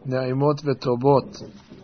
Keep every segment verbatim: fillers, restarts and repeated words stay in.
Na'imot v'Tobot.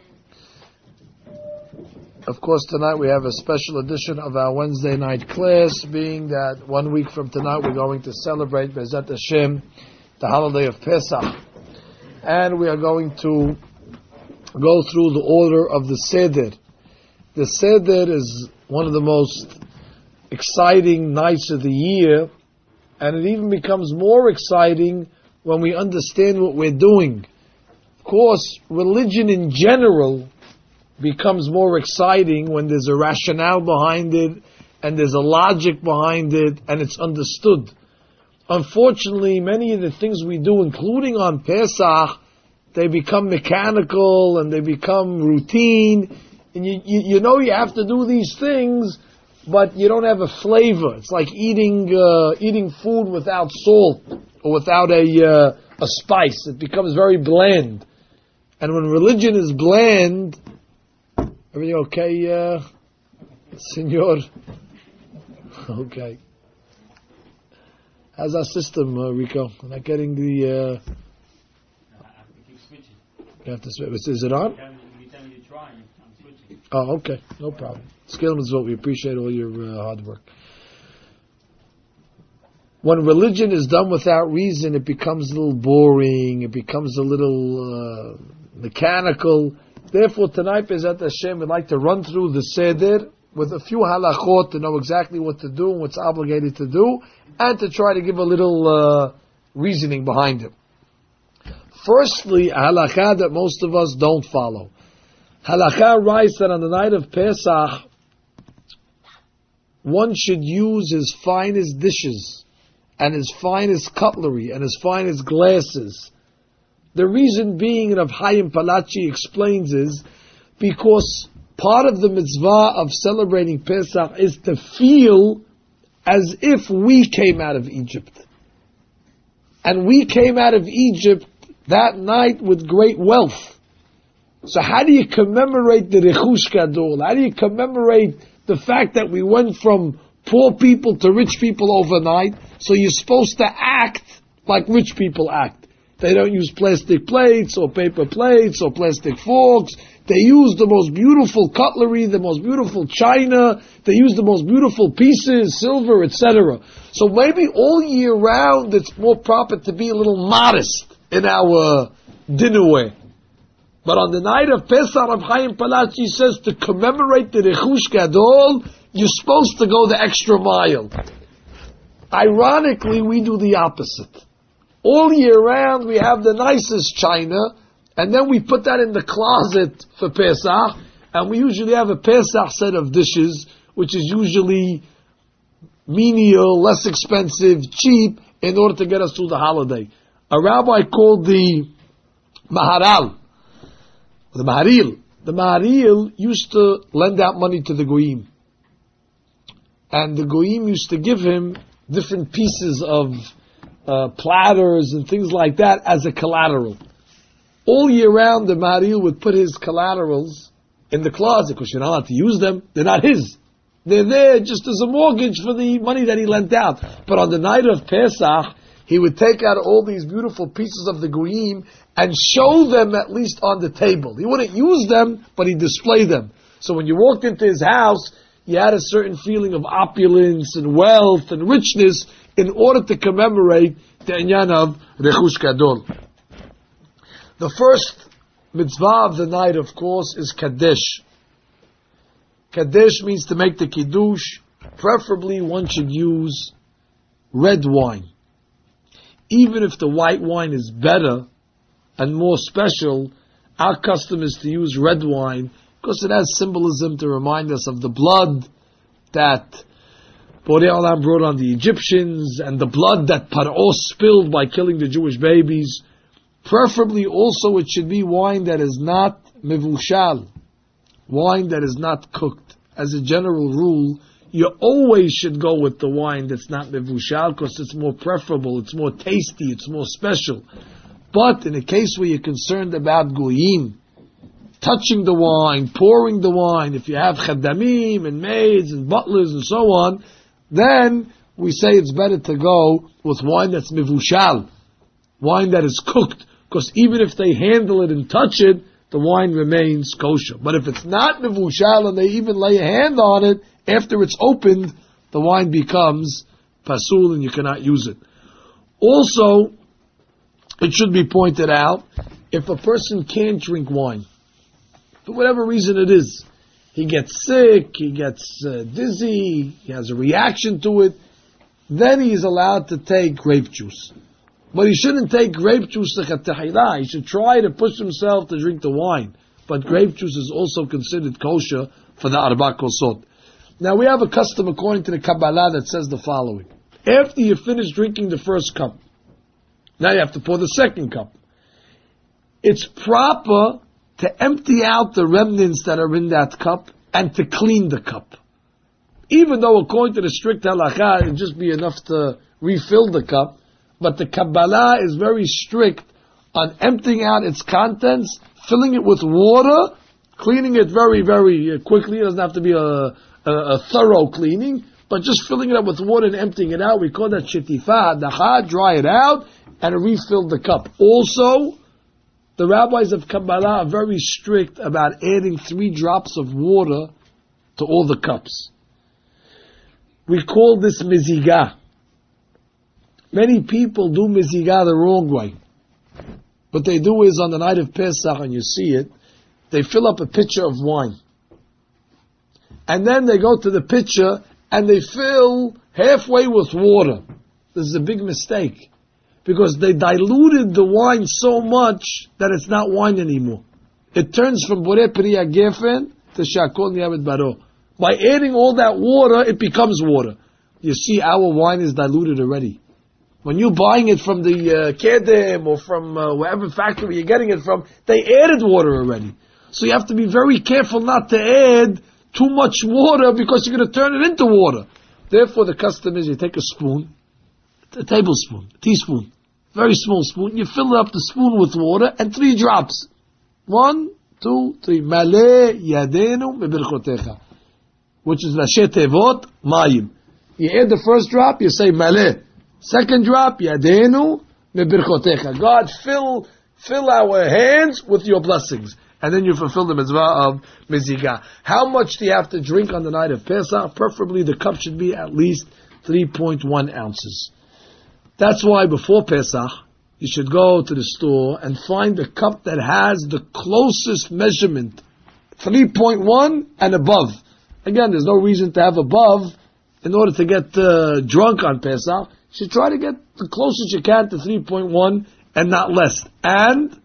Of course, tonight we have a special edition of our Wednesday night class, being that one week from tonight we're going to celebrate Be'ezat Hashem, the holiday of Pesach. And we are going to go through the order of the Seder. The Seder is one of the most exciting nights of the year, and it even becomes more exciting when we understand what we're doing. Of course, religion in general becomes more exciting when there's a rationale behind it, and there's a logic behind it, and it's understood. Unfortunately, many of the things we do, including on Pesach, they become mechanical and they become routine, and you, you, you know you have to do these things, but you don't have a flavor. It's like eating uh, eating food without salt or without a uh, a spice. It becomes very bland. And when religion is bland, everything okay, uh, senor? Okay. How's our system, uh, Rico? I'm not getting the... Uh, you have to switch. Is it on? Oh, okay. No problem. Skill is what we appreciate all your uh, hard work. When religion is done without reason, it becomes a little boring. It becomes a little uh, mechanical. Therefore, tonight, Be'ezat Hashem, we'd like to run through the Seder with a few halachot to know exactly what to do and what's obligated to do, and to try to give a little uh, reasoning behind it. Firstly, a halakha that most of us don't follow. Halakha writes that on the night of Pesach, one should use his finest dishes, and his finest cutlery, and his finest glasses. The reason being, and Rav Chaim Palachi explains, is because part of the mitzvah of celebrating Pesach is to feel as if we came out of Egypt. And we came out of Egypt that night with great wealth. So how do you commemorate the Rechush Gadol? How do you commemorate the fact that we went from poor people to rich people overnight? So you're supposed to act like rich people act. They don't use plastic plates or paper plates or plastic forks. They use the most beautiful cutlery, the most beautiful china. They use the most beautiful pieces, silver, et cetera. So maybe all year round it's more proper to be a little modest in our dinnerware. But on the night of Pesach, Rav Chaim Palachi says to commemorate the Rechush Gadol, you're supposed to go the extra mile. Ironically, we do the opposite. All year round, we have the nicest china, and then we put that in the closet for Pesach, and we usually have a Pesach set of dishes, which is usually menial, less expensive, cheap, in order to get us through the holiday. A rabbi called the Maharal, the Maharil. The Maharil used to lend out money to the Goyim. And the Goyim used to give him different pieces of uh, platters and things like that as a collateral. All year round, the Maharil would put his collaterals in the closet, because you're not allowed to use them. They're not his. They're there just as a mortgage for the money that he lent out. But on the night of Pesach, he would take out all these beautiful pieces of the Goyim and show them at least on the table. He wouldn't use them, but he'd display them. So when you walked into his house, you had a certain feeling of opulence and wealth and richness in order to commemorate the inyan of Rechush Gadol. The first mitzvah of the night, of course, is Kadesh. Kadesh means to make the Kiddush. Preferably one should use red wine. Even if the white wine is better and more special, our custom is to use red wine because it has symbolism to remind us of the blood that Borei Olam brought on the Egyptians and the blood that Paro spilled by killing the Jewish babies. Preferably also it should be wine that is not mevushal, wine that is not cooked. As a general rule, you always should go with the wine that's not mevushal because it's more preferable, it's more tasty, it's more special. But in a case where you're concerned about goyim, touching the wine, pouring the wine, if you have chadamim and maids and butlers and so on, then we say it's better to go with wine that's mevushal, wine that is cooked, because even if they handle it and touch it, the wine remains kosher. But if it's not mevushal and they even lay a hand on it, after it's opened, the wine becomes pasul and you cannot use it. Also, it should be pointed out, if a person can't drink wine, for whatever reason it is, he gets sick, he gets uh, dizzy, he has a reaction to it, then he is allowed to take grape juice. But he shouldn't take grape juice like a tahila. He should try to push himself to drink the wine. But grape juice is also considered kosher for the arba kosot. Now we have a custom according to the Kabbalah that says the following. After you finish drinking the first cup, now you have to pour the second cup. It's proper to empty out the remnants that are in that cup and to clean the cup. Even though according to the strict halakha, it would just be enough to refill the cup, but the Kabbalah is very strict on emptying out its contents, filling it with water, cleaning it very, very quickly. It doesn't have to be a, a, a thorough cleaning, but just filling it up with water and emptying it out. We call that shetifa, daha, dry it out, and refill the cup. Also, the rabbis of Kabbalah are very strict about adding three drops of water to all the cups. We call this mizigah. Many people do mizigah the wrong way. What they do is on the night of Pesach, and you see it, they fill up a pitcher of wine. And then they go to the pitcher and they fill halfway with water. This is a big mistake. Because they diluted the wine so much that it's not wine anymore. It turns from Borei Priya Gefen to Shakol Niyamet Baro. By adding all that water, it becomes water. You see, our wine is diluted already. When you're buying it from the uh, Kedem or from uh, wherever factory you're getting it from, they added water already. So you have to be very careful not to add too much water because you're going to turn it into water. Therefore, the custom is you take a spoon, a tablespoon, a teaspoon, very small spoon, you fill up the spoon with water and three drops. One, two, three. Maleh yadenu mebirchotecha. Which is Rashi Tevot, Mayim. You add the first drop, you say Maleh. Second drop, Yadenu mebirchotecha. God, fill, fill our hands with your blessings. And then you fulfill the mitzvah of mizigah. How much do you have to drink on the night of Pesach? Preferably the cup should be at least three point one ounces. That's why before Pesach, you should go to the store and find a cup that has the closest measurement, three point one and above. Again, there's no reason to have above in order to get uh, drunk on Pesach. You should try to get the closest you can to three point one and not less. And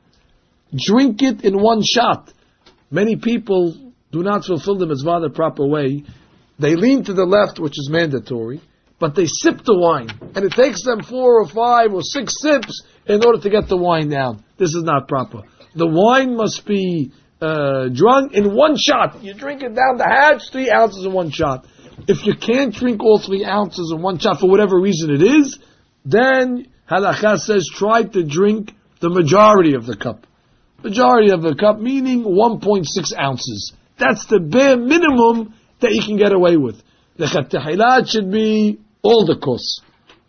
drink it in one shot. Many people do not fulfill the mitzvah the proper way. They lean to the left, which is mandatory, but they sip the wine. And it takes them four or five or six sips in order to get the wine down. This is not proper. The wine must be uh, drunk in one shot. You drink it down the hatch, three ounces in one shot. If you can't drink all three ounces in one shot for whatever reason it is, then halakha says try to drink the majority of the cup. Majority of the cup, meaning one point six ounces. That's the bare minimum that you can get away with. The chattehilat should be all the kos.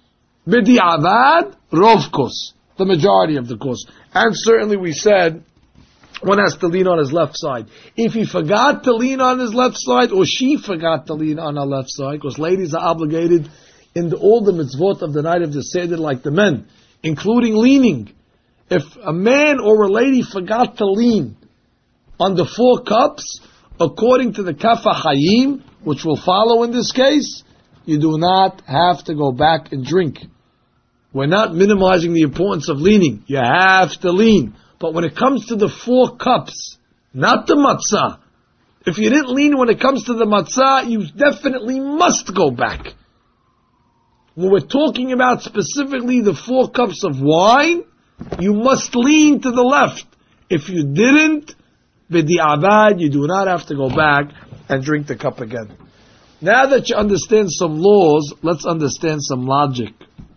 B'di'avad, rov kos. The majority of the kos. And certainly we said, one has to lean on his left side. If he forgot to lean on his left side, or she forgot to lean on her left side, because ladies are obligated in the, all the mitzvot of the night of the Seder like the men, including leaning. If a man or a lady forgot to lean on the four cups, according to the Kaf HaChaim, which will follow in this case, you do not have to go back and drink. We're not minimizing the importance of leaning. You have to lean. But when it comes to the four cups, not the matzah, if you didn't lean when it comes to the matzah, you definitely must go back. When we're talking about specifically the four cups of wine, you must lean to the left. If you didn't, b'di'avad, you do not have to go back and drink the cup again. Now that you understand some laws, let's understand some logic.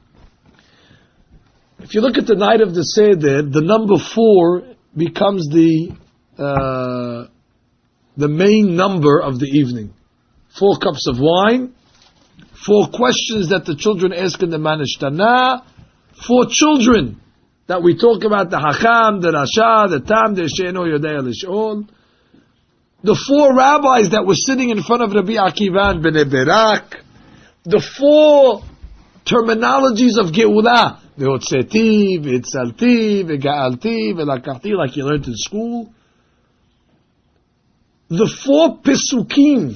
If you look at the night of the Seder, the number four becomes the uh, the main number of the evening. Four cups of wine, four questions that the children ask in the Manishtana, four children that we talk about the Hacham, the Rasha, the Tam, the She'eno Yodei Lish'ol. The four rabbis that were sitting in front of Rabbi Akiva and Bnei Berak. The four terminologies of Geulah. Ve'otzeti, ve'etzalti, ve'ga'alti, ve'lakachti, like you learned in school. The four Pesukim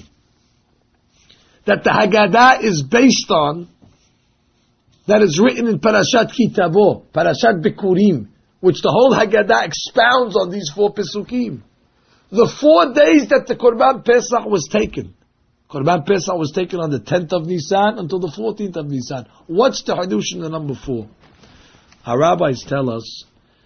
that the Haggadah is based on, that is written in Parashat Kitavo, Parashat Bikurim, which the whole Haggadah expounds on these four Pesukim. The four days that the Korban Pesach was taken. Korban Pesach was taken on the tenth of Nisan until the fourteenth of Nisan. What's the Hadush in the number four? Our rabbis tell us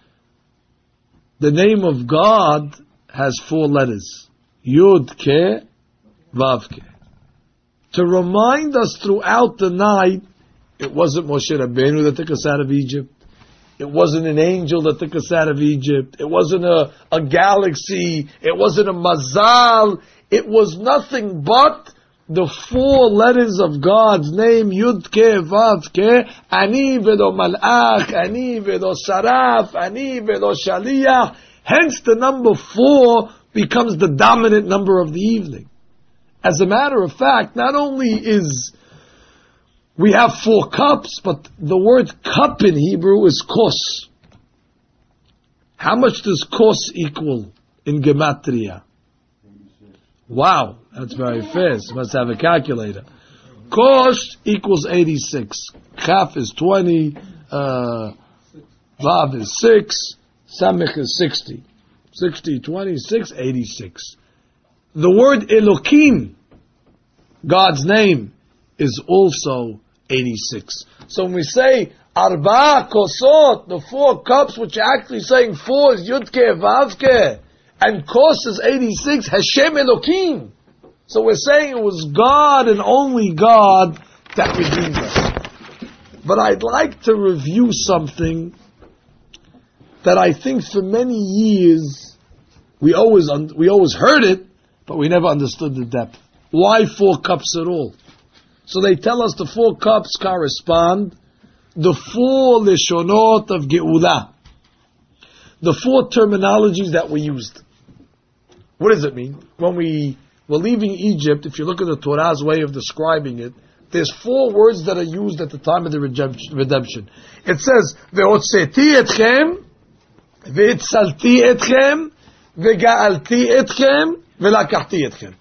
the name of God has four letters. Yud Ke, Vav Ke. To remind us throughout the night, it wasn't Moshe Rabbeinu that took us out of Egypt. It wasn't an angel that took us out of Egypt. It wasn't a, a galaxy. It wasn't a mazal. It was nothing but the four letters of God's name, Yud Ke, Vav Ke, Ani Vedo Malach, Ani Vedo Saraf, Ani Vedo Shaliach. Hence the number four becomes the dominant number of the evening. As a matter of fact, not only is we have four cups, but the word cup in Hebrew is kos. How much does kos equal in Gematria? Wow, that's very fast. Must have a calculator. Kos equals eighty-six. Chaf is twenty. Uh, Vav is six. Samech is sixty. sixty, twenty-six, eighty-six. The word Elokim, God's name, is also eighty-six. So when we say Arba Kosot, the four cups, which are actually saying four is Yudke, Vavke, and Kos is eighty-six, Hashem Elokim. So we're saying it was God and only God that redeemed us. But I'd like to review something that I think for many years we always un- we always heard it, but we never understood the depth. Why four cups at all? So they tell us the four cups correspond the four leshonot of Geulah, the four terminologies that were used. What does it mean? When we were leaving Egypt, if you look at the Torah's way of describing it, there's four words that are used at the time of the redemption. It says, Ve'otzeti etchem, Ve'etzalti etchem, Ve'ga'alti etchem, Ve'lakachti etchem.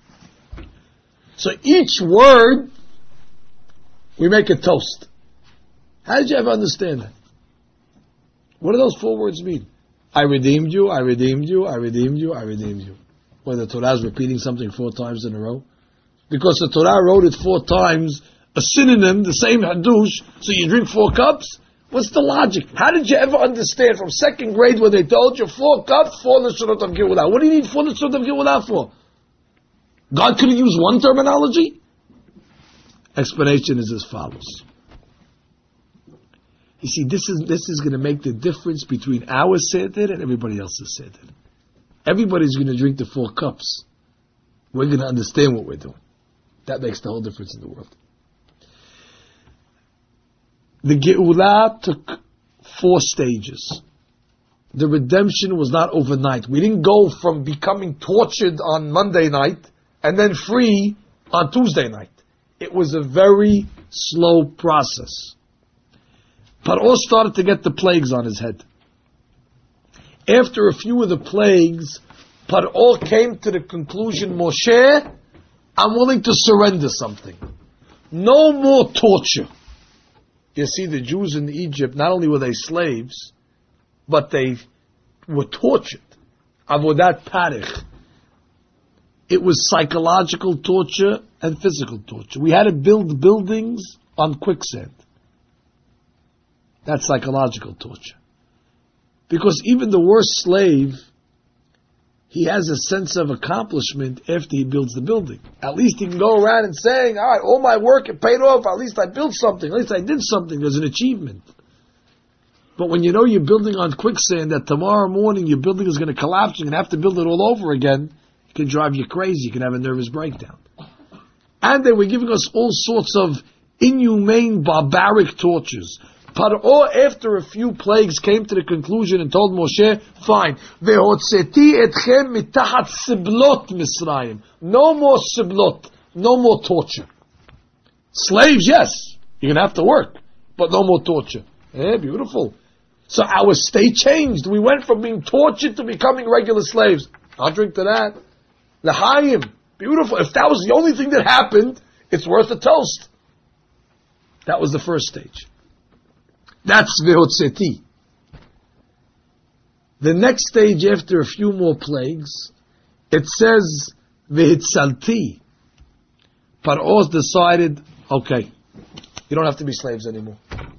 So each word, we make a toast. How did you ever understand that? What do those four words mean? I redeemed you, I redeemed you, I redeemed you, I redeemed you. Well, the Torah is repeating something four times in a row. Because the Torah wrote it four times, a synonym, the same hadush, so you drink four cups? What's the logic? How did you ever understand from second grade when they told you four cups, four leshonot of Geulah? What do you need four leshonot of Geulah for? God couldn't use one terminology? Explanation is as follows. You see, this is this is going to make the difference between our seder and everybody else's seder. Everybody's going to drink the four cups. We're going to understand what we're doing. That makes the whole difference in the world. The Geulah took four stages. The redemption was not overnight. We didn't go from becoming tortured on Monday night and then free on Tuesday night. It was a very slow process. Paro started to get the plagues on his head. After a few of the plagues, Paro came to the conclusion, Moshe, I'm willing to surrender something. No more torture. You see, the Jews in Egypt, not only were they slaves, but they were tortured. Avodat parich. It was psychological torture and physical torture. We had to build buildings on quicksand. That's psychological torture. Because even the worst slave, he has a sense of accomplishment after he builds the building. At least he can go around and saying, all right, all my work, it paid off. At least I built something. At least I did something. There's an achievement. But when you know you're building on quicksand, that tomorrow morning your building is going to collapse, you're going to have to build it all over again, it can drive you crazy. You can have a nervous breakdown. And they were giving us all sorts of inhumane, barbaric tortures. Paro, after a few plagues, came to the conclusion and told Moshe, fine, vehotzeti etchem mitachat siblot Misraim. No more siblot, no more torture. Slaves, yes, you're going to have to work, but no more torture. Eh, beautiful. So our state changed. We went from being tortured to becoming regular slaves. I'll drink to that. L'chaim. Beautiful. If that was the only thing that happened, it's worth a toast. That was the first stage. That's vehotzeti. The next stage, after a few more plagues, it says vehitzalti. Paro decided, okay, you don't have to be slaves anymore.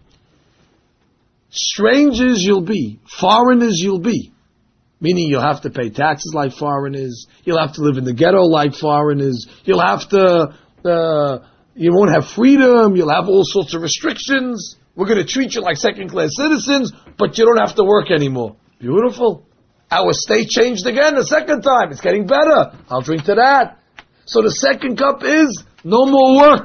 Strangers you'll be, foreigners you'll be. Meaning you'll have to pay taxes like foreigners, you'll have to live in the ghetto like foreigners, you'll have to, uh, you won't have freedom, you'll have all sorts of restrictions. We're going to treat you like second-class citizens, but you don't have to work anymore. Beautiful. Our state changed again the second time. It's getting better. I'll drink to that. So the second cup is no more work.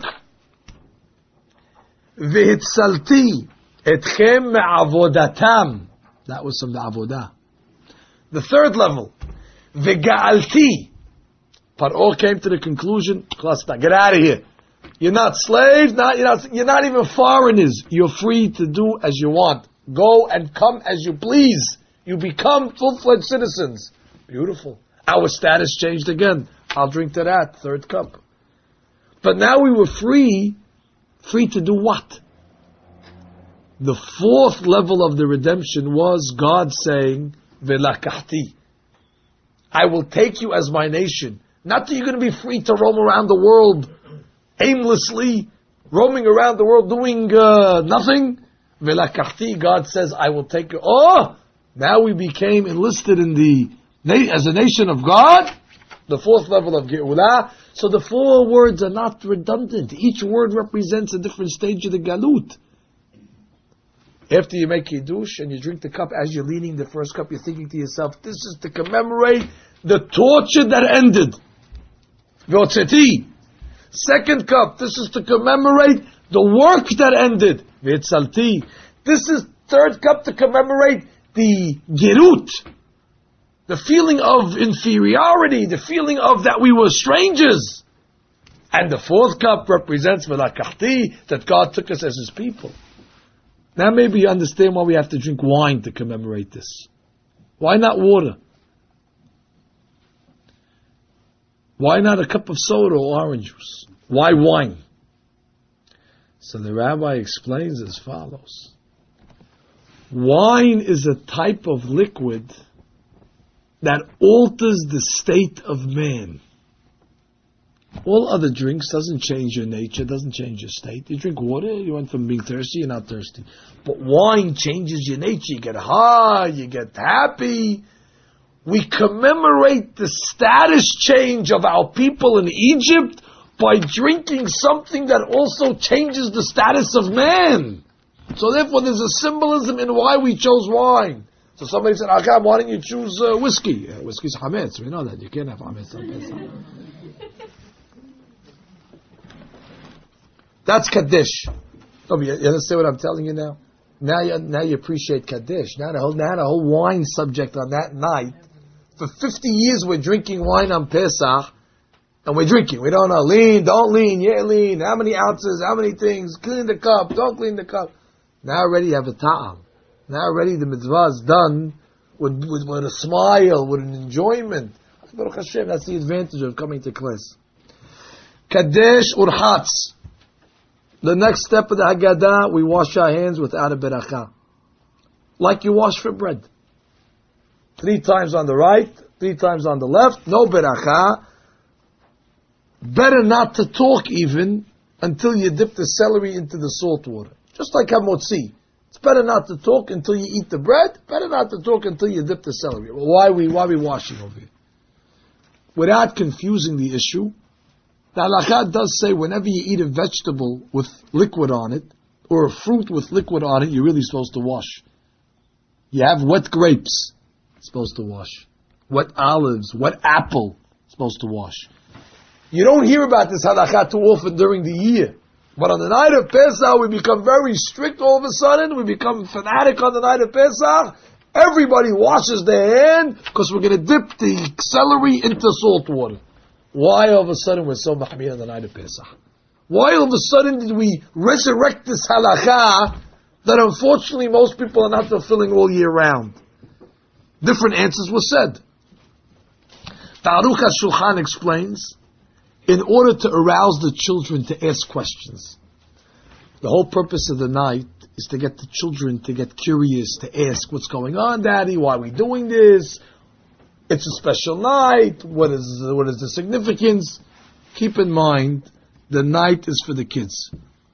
V'hitzalti etchem me'avodatam. That was from the avodah. The third level. V'ga'alti. Paro came to the conclusion, get out of here. You're not slaves, not, you're, not, you're not even foreigners. You're free to do as you want. Go and come as you please. You become full-fledged citizens. Beautiful. Our status changed again. I'll drink to that, third cup. But now we were free, free to do what? The fourth level of the redemption was God saying, Velakahti. I will take you as my nation. Not that you're going to be free to roam around the world aimlessly, roaming around the world doing uh, nothing. Velakahti, God says, I will take you. Oh, now we became enlisted in the as a nation of God. The fourth level of Geulah. So the four words are not redundant. Each word represents a different stage of the Galut. After you make Kiddush and you drink the cup, as you're leaning the first cup, you're thinking to yourself, this is to commemorate the torture that ended. V'otzeti. Second cup, this is to commemorate the work that ended. V'etzalti. This is third cup to commemorate the gerut, the feeling of inferiority, the feeling of that we were strangers. And the fourth cup represents Velakahti, that God took us as His people. Now maybe you understand why we have to drink wine to commemorate this. Why not water? Why not a cup of soda or orange juice? Why wine? So the rabbi explains as follows. Wine is a type of liquid that alters the state of man. All other drinks doesn't change your nature, doesn't change your state. You drink water, you went from being thirsty, you're not thirsty. But wine changes your nature. You get high, you get happy. We commemorate the status change of our people in Egypt by drinking something that also changes the status of man. So therefore there's a symbolism in why we chose wine. So somebody said, Akam, why don't you choose uh, whiskey? Uh, whiskey's hametz. We know that. You can't have hametz on Pesach. That's Kaddish. Oh, you understand what I'm telling you now? Now you, now you appreciate Kaddish. Now the whole, now the whole wine subject on that night. For fifty years we're drinking wine on Pesach, and we're drinking. We don't know. Lean, don't lean, yeah, lean. How many ounces, how many things? Clean the cup, don't clean the cup. Now already you have a ta'am. Now already the mitzvah is done with, with, with a smile, with an enjoyment. Baruch Hashem, that's the advantage of coming to class. Kaddish urchatz. The next step of the Haggadah, we wash our hands without a beracha. Like you wash for bread. Three times on the right, three times on the left, no beracha. Better not to talk even until you dip the celery into the salt water. Just like hamotzi. It's better not to talk until you eat the bread. Better not to talk until you dip the celery. Well, why are we, why are we washing over here? Without confusing the issue, the halakha does say whenever you eat a vegetable with liquid on it, or a fruit with liquid on it, you're really supposed to wash. You have wet grapes, supposed to wash. Wet olives, wet apple, supposed to wash. You don't hear about this halakha too often during the year. But on the night of Pesach, we become very strict all of a sudden. We become fanatic on the night of Pesach. Everybody washes their hand because we're going to dip the celery into salt water. Why all of a sudden we're so mahmir on the night of Pesach? Why all of a sudden did we resurrect this halakha that unfortunately most people are not fulfilling all year round? Different answers were said. The Aruch HaShulchan explains, in order to arouse the children to ask questions. The whole purpose of the night is to get the children to get curious, to ask, what's going on, Daddy? Why are we doing this? It's a special night. What is, what is the significance? Keep in mind, the night is for the kids.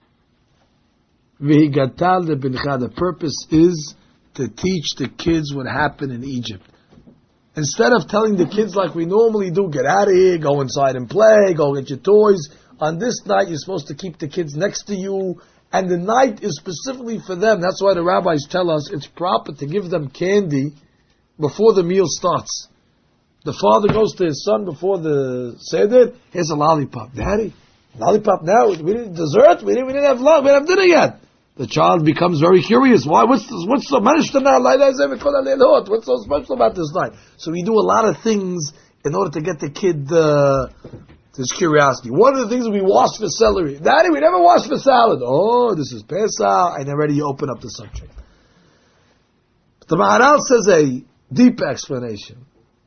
The purpose is to teach the kids what happened in Egypt. Instead of telling the kids like we normally do, get out of here, go inside and play, go get your toys, on this night you're supposed to keep the kids next to you, and the night is specifically for them. That's why the rabbis tell us it's proper to give them candy before the meal starts. The father goes to his son before the Seder, here's a lollipop. Daddy, lollipop now? We didn't dessert? We didn't, we didn't have lunch, we didn't have dinner yet. The child becomes very curious. Why? What's this, what's so what's so special about this night? So we do a lot of things in order to get the kid uh, this curiosity. One of the things we wash for celery. Daddy, we never wash for salad. Oh, this is Pesach, and already you open up the subject. But the Maharal says a deep explanation.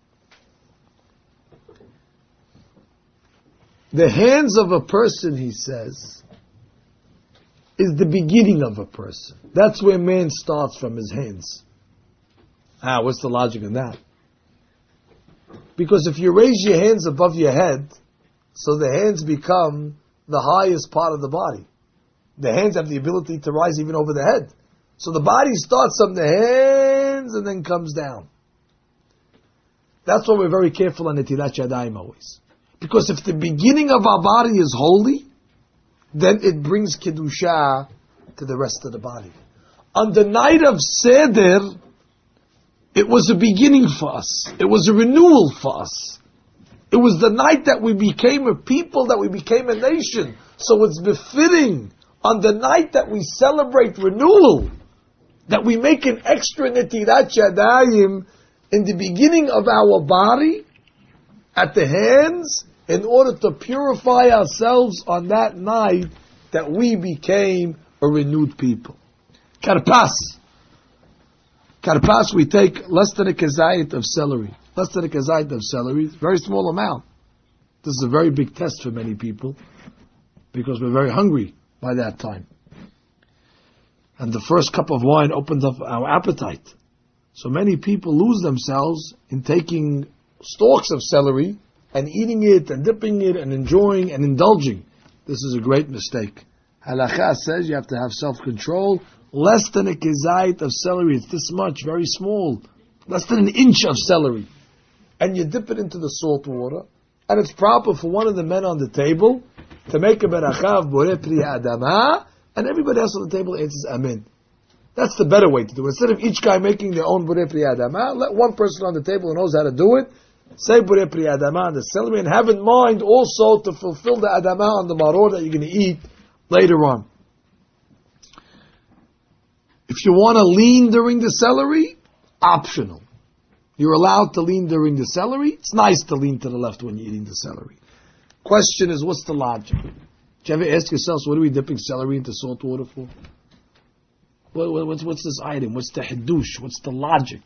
The hands of a person, he says, is the beginning of a person. That's where man starts, from his hands. Ah, what's the logic in that? Because if you raise your hands above your head, so the hands become the highest part of the body. The hands have the ability to rise even over the head. So the body starts from the hands and then comes down. That's why we're very careful on Netilat Yadayim always. Because if the beginning of our body is holy, then it brings Kedusha to the rest of the body. On the night of Seder, it was a beginning for us. It was a renewal for us. It was the night that we became a people, that we became a nation. So it's befitting on the night that we celebrate renewal, that we make an extra Netilat Yadayim in the beginning of our body, at the hands, in order to purify ourselves on that night that we became a renewed people. Karpas. Karpas, we take less than a kezayit of celery. Less than a kezayit of celery, very small amount. This is a very big test for many people, because we're very hungry by that time. And the first cup of wine opens up our appetite. So many people lose themselves in taking stalks of celery and eating it and dipping it and enjoying and indulging. This is a great mistake. Halakha says you have to have self-control. Less than a kezayit of celery, it's this much, very small. Less than an inch of celery. And you dip it into the salt water. And it's proper for one of the men on the table to make a beracha of borei pri adama, and everybody else on the table answers amen. That's the better way to do it. Instead of each guy making their own borei pri adama, let one person on the table who knows how to do it say borei pri adama on the celery, and have in mind also to fulfill the adama on the maror that you're going to eat later on. If you want to lean during the celery, optional. You're allowed to lean during the celery. It's nice to lean to the left when you're eating the celery. Question is, what's the logic? Did you ever ask yourselves, what are we dipping celery into salt water for? What, what, what's, what's this item? What's the hidush? What's the logic?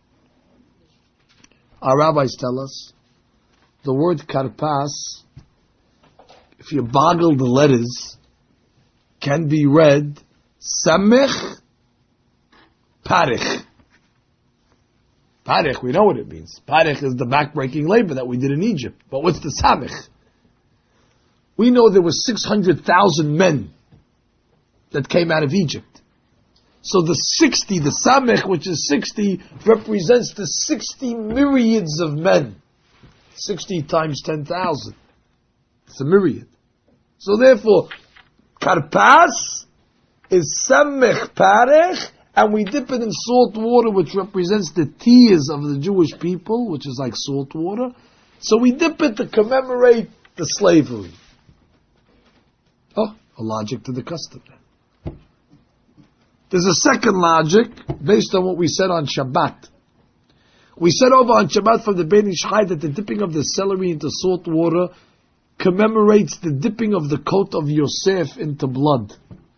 Our rabbis tell us, the word karpas, if you boggle the letters, can be read samech parich. Parich, we know what it means. Parich is the back-breaking labor that we did in Egypt. But what's the samech? We know there were six hundred thousand men that came out of Egypt. So the sixty, the samech, which is sixty, represents the sixty myriads of men. sixty times ten thousand. It's a myriad. So therefore, karpas is samech parech, and we dip it in salt water, which represents the tears of the Jewish people, which is like salt water. So we dip it to commemorate the slavery. Oh, a logic to the custom. There's a second logic based on what we said on Shabbat. We said over on Shabbat from the Ben Ish Chai that the dipping of the celery into salt water commemorates the dipping of the coat of Yosef into blood.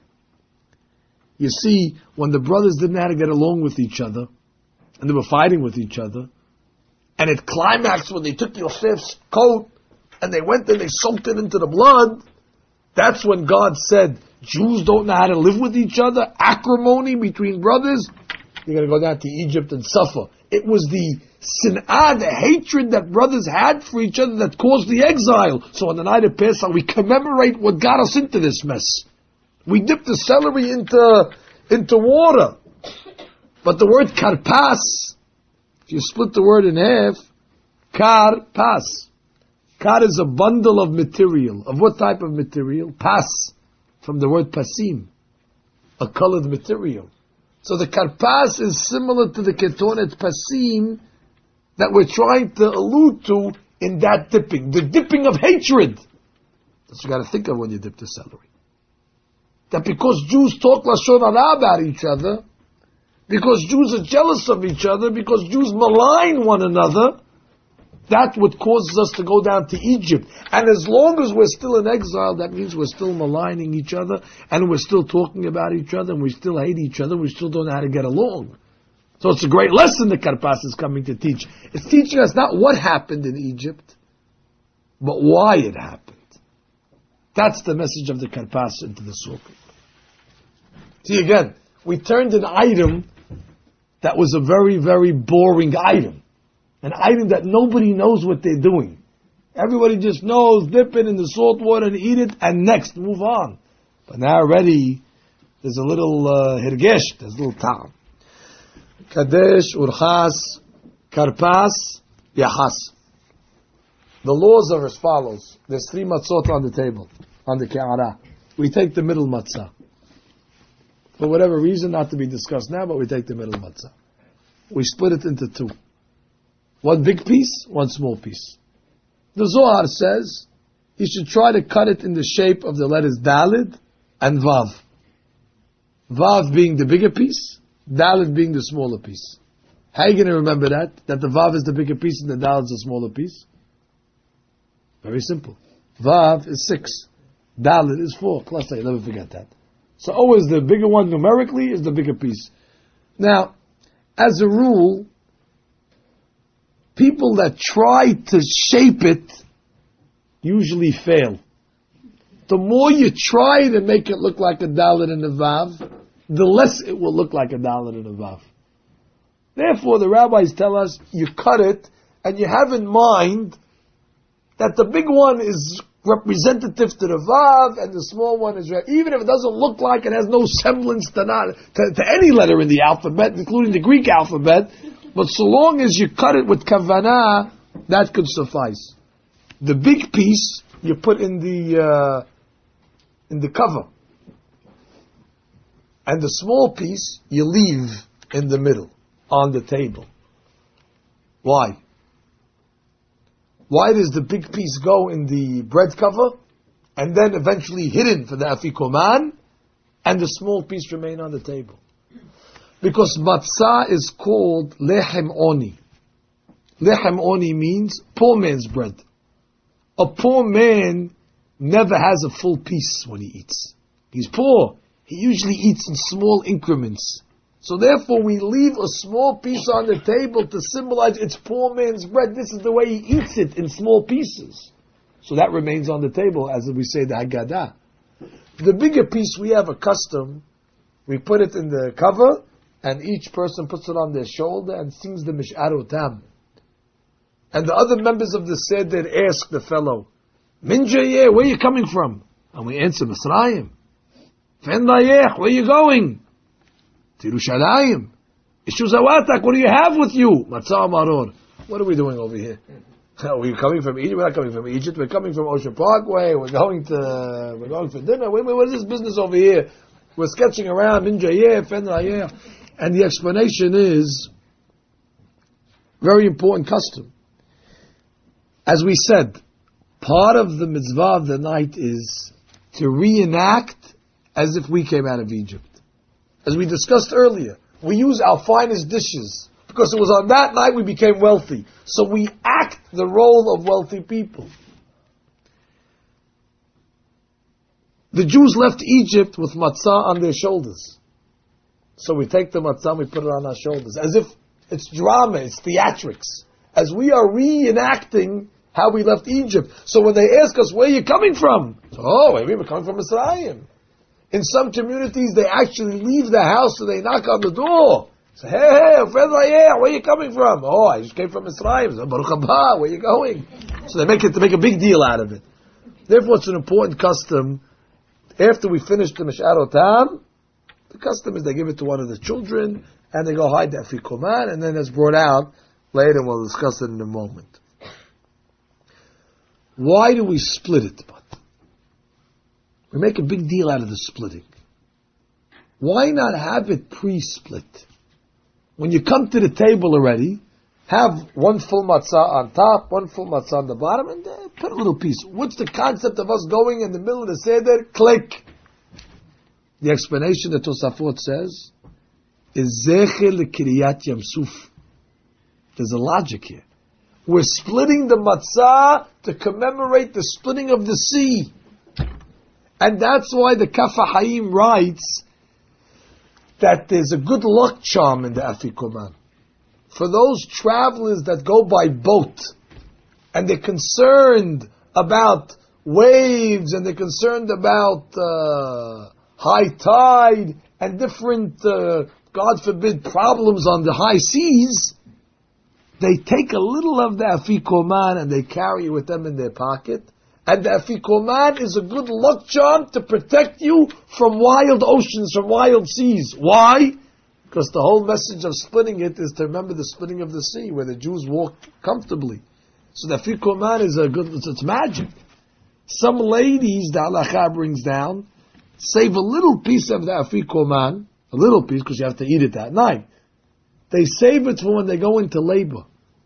You see, when the brothers didn't know how to get along with each other, and they were fighting with each other, and it climaxed when they took Yosef's coat, and they went and they soaked it into the blood, that's when God said, Jews don't know how to live with each other, acrimony between brothers, you're going to go down to Egypt and suffer. It was the sin'ah, the hatred that brothers had for each other that caused the exile. So on the night of Pesach, we commemorate what got us into this mess. We dipped the celery into, into water. But the word karpas, if you split the word in half, karpas. Kar is a bundle of material. Of what type of material? Pas, from the word pasim, a colored material. So the karpas is similar to the ketonet pasim that we're trying to allude to in that dipping. The dipping of hatred. That's what you got to think of when you dip the celery. That because Jews talk lashon hara about each other, because Jews are jealous of each other, because Jews malign one another, that's what causes us to go down to Egypt. And as long as we're still in exile, that means we're still maligning each other, and we're still talking about each other, and we still hate each other, we still don't know how to get along. So it's a great lesson that Karpas is coming to teach. It's teaching us not what happened in Egypt, but why it happened. That's the message of the Karpas into the Sukkah. See again, we turned an item that was a very, very boring item. An item that nobody knows what they're doing. Everybody just knows, dip it in the salt water and eat it, and next, move on. But now already, there's a little uh, hirgesh, there's a little town. Kadesh, Urchas, Karpas, Yachas. The laws are as follows. There's three matzot on the table, on the ke'ara. We take the middle matzah. For whatever reason, not to be discussed now, but we take the middle matzah. We split it into two. One big piece, one small piece. The Zohar says you should try to cut it in the shape of the letters Dalid and Vav. Vav being the bigger piece, Dalid being the smaller piece. How are you going to remember that? That the Vav is the bigger piece and the Dalid is the smaller piece? Very simple. Vav is six. Dalid is four. Class A, never forget that. So always the bigger one numerically is the bigger piece. Now, as a rule, people that try to shape it usually fail. The more you try to make it look like a Dalet and a Vav, the less it will look like a Dalet and a Vav. Therefore, the rabbis tell us you cut it and you have in mind that the big one is representative to the Vav and the small one is, even if it doesn't look like it has no semblance to, not, to, to any letter in the alphabet, including the Greek alphabet, but so long as you cut it with kavanah, that could suffice. The big piece you put in the uh, in the cover, and the small piece you leave in the middle on the table. Why? Why does the big piece go in the bread cover, and then eventually hidden for the afikoman, and the small piece remain on the table? Because matzah is called lechem oni. Lechem oni means poor man's bread. A poor man never has a full piece when he eats. He's poor. He usually eats in small increments. So therefore we leave a small piece on the table to symbolize it's poor man's bread. This is the way he eats it, in small pieces. So that remains on the table, as we say the Haggadah. The bigger piece we have a custom, we put it in the cover, and each person puts it on their shoulder and sings the Mish'arotam. And the other members of the Seder ask the fellow, Minjayeh, where are you coming from? And we answer, Misrayim. Fendayeh, where are you going? Tirushalayim. Ishuzawatak, what do you have with you? Matzah Maror. What are we doing over here? Are we coming from Egypt? We're not coming from Egypt. We're coming from Ocean Parkway. We're going to, we're going for dinner. Wait, wait, what is this business over here? We're sketching around, Minjayeh, Fendayeh. And the explanation is, very important custom. As we said, part of the mitzvah of the night is to reenact as if we came out of Egypt. As we discussed earlier, we use our finest dishes because it was on that night we became wealthy. So we act the role of wealthy people. The Jews left Egypt with matzah on their shoulders. So we take the matzah and we put it on our shoulders. As if it's drama, it's theatrics. As we are reenacting how we left Egypt. So when they ask us, where are you coming from? Oh, maybe we're coming from Israel. In some communities, they actually leave the house and they knock on the door. Say, hey, hey, friend, where are you coming from? Oh, I just came from Israel. So, Baruch haba, where are you going? So they make it, they make a big deal out of it. Therefore, it's an important custom. After we finish the Mish'arotam, the custom is they give it to one of the children and they go hide the afikoman, and then it's brought out later, and we'll discuss it in a moment. Why do we split it? We make a big deal out of the splitting. Why not have it pre-split? When you come to the table already, have one full matzah on top, one full matzah on the bottom, and uh, put a little piece. What's the concept of us going in the middle of the Seder? Click. The explanation that Tosafot says is Zecher l'Kiryat Yamsuf. There's a logic here. We're splitting the matzah to commemorate the splitting of the sea. And that's why the Kaf HaHaim writes that there's a good luck charm in the Afikoman. For those travelers that go by boat, and they're concerned about waves, and they're concerned about uh, high tide, and different, uh, God forbid, problems on the high seas, they take a little of the Afikoman and they carry it with them in their pocket. And the Afikoman is a good luck charm to protect you from wild oceans, from wild seas. Why? Because the whole message of splitting it is to remember the splitting of the sea, where the Jews walked comfortably. So the Afikoman is a good, it's, it's magic. Some ladies, the halakha brings down, save a little piece of the Afikoman, a little piece because you have to eat it that night. They save it for when they go into labor.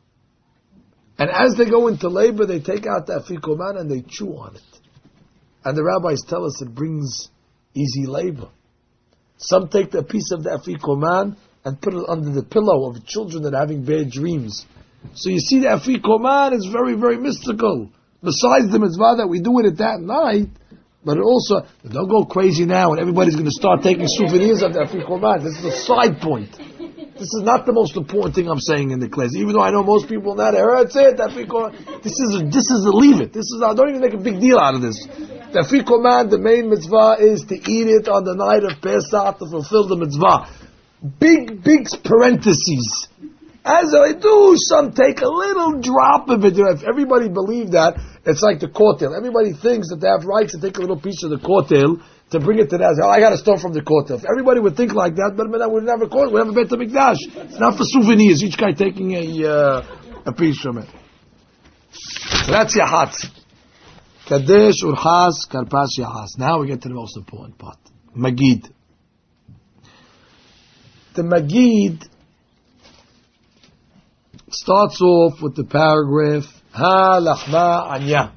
And as they go into labor, they take out the afikoman and they chew on it. And the rabbis tell us it brings easy labor. Some take a piece of the afikoman and put it under the pillow of children that are having bad dreams. So you see, the afikoman is very, very mystical. Besides the mitzvah that we do it at that night, but it also, don't go crazy now and everybody's going to start taking souvenirs of the afikoman. This is a side point. This is not the most important thing I'm saying in the class, even though I know most people not heard it. This is a, this is a leave it. This is I don't even make a big deal out of this. The afikoman, the main mitzvah is to eat it on the night of Pesach to fulfill the mitzvah. Big, big parentheses. As I do, some take a little drop of it. You know, if everybody believed that, it's like the kotel. Everybody thinks that they have rights to take a little piece of the kotel to bring it to that. Oh, I got to start from the kotel. If everybody would think like that, but we'd never a kotel. We'd have a Beit HaMikdash. It's not for souvenirs. Each guy taking a uh, a piece from it. So that's Yahatz. Kadesh, Urchas, Karpas, Yahatz. Now we get to the most important part. Magid. The Magid starts off with the paragraph Ha Lachma Anya.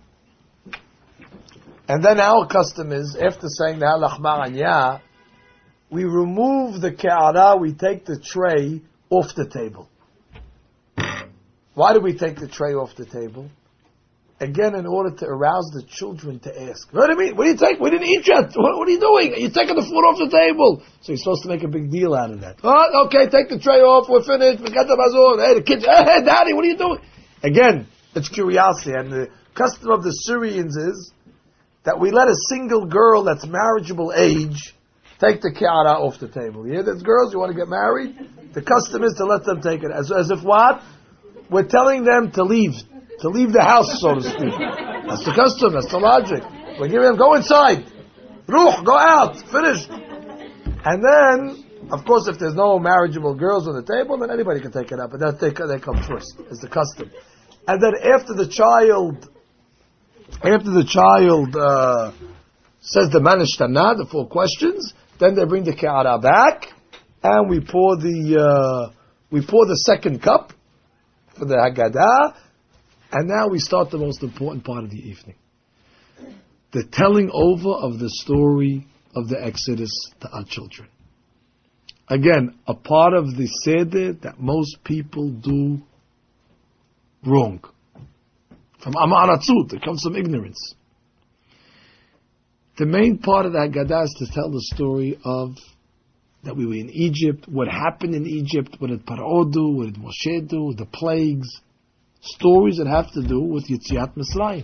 And then our custom is, after saying the Ha Lachma Anya, we remove the Ke'ara, we take the tray off the table. Why do we take the tray off the table? Again, in order to arouse the children to ask. What do you mean? What do you take? We didn't eat yet. What, what are you doing? You're taking the food off the table. So you're supposed to make a big deal out of that. Oh, okay, take the tray off. We're finished. We got the mazor. Hey, the kids. Hey, daddy, what are you doing? Again, it's curiosity. And the custom of the Syrians is that we let a single girl that's marriageable age take the kiara off the table. You hear this, girls? You want to get married? The custom is to let them take it. As, as if what? We're telling them to leave. To leave the house, so to speak. That's the custom, that's the logic. We're giving them, go inside. Ruh, go out, finish. And then, of course, if there's no marriageable girls on the table, then anybody can take it up. But that they, they come first, it's the custom. And then after the child, after the child uh, says the Manishtana, the four questions, then they bring the Ke'ara back, and we pour the, uh, we pour the second cup for the Haggadah. And now we start the most important part of the evening. the telling over of the story of the Exodus to our children. Again, a part of the Seder that most people do wrong. From Amaratzut, it comes from ignorance. The main part of the Haggadah is to tell the story of that we were in Egypt, what happened in Egypt, what did Paro do, what did Moshe do, the plagues, stories that have to do with Yetziat Mitzrayim.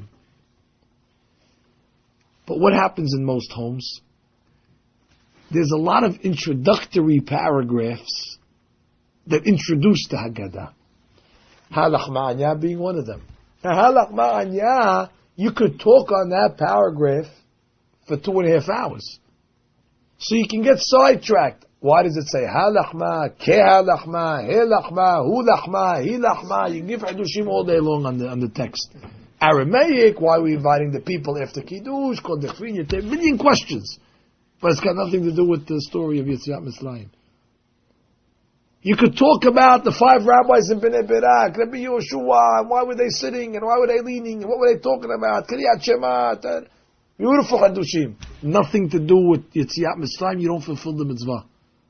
But what happens in most homes? There's a lot of introductory paragraphs that introduce the Haggadah. Halach Ma'anya being one of them. Now, Halach Ma'anya, you could talk on that paragraph for two and a half hours. So you can get sidetracked. Why does it say halachma, ke halachma, he lachma, hu lachma, he lachma? You can give hadushim all day long on the on the text. Aramaic, why are we inviting the people after kiddush? Called the a million questions, but it's got nothing to do with the story of Yetziat Mitzrayim. You could talk about the five rabbis in Bnei Berak, Rabbi Yehoshua, and why were they sitting, and why were they leaning, and what were they talking about? Kriyat Shema. Beautiful hadushim. Nothing to do with Yetziat Mitzrayim. You don't fulfill the mitzvah.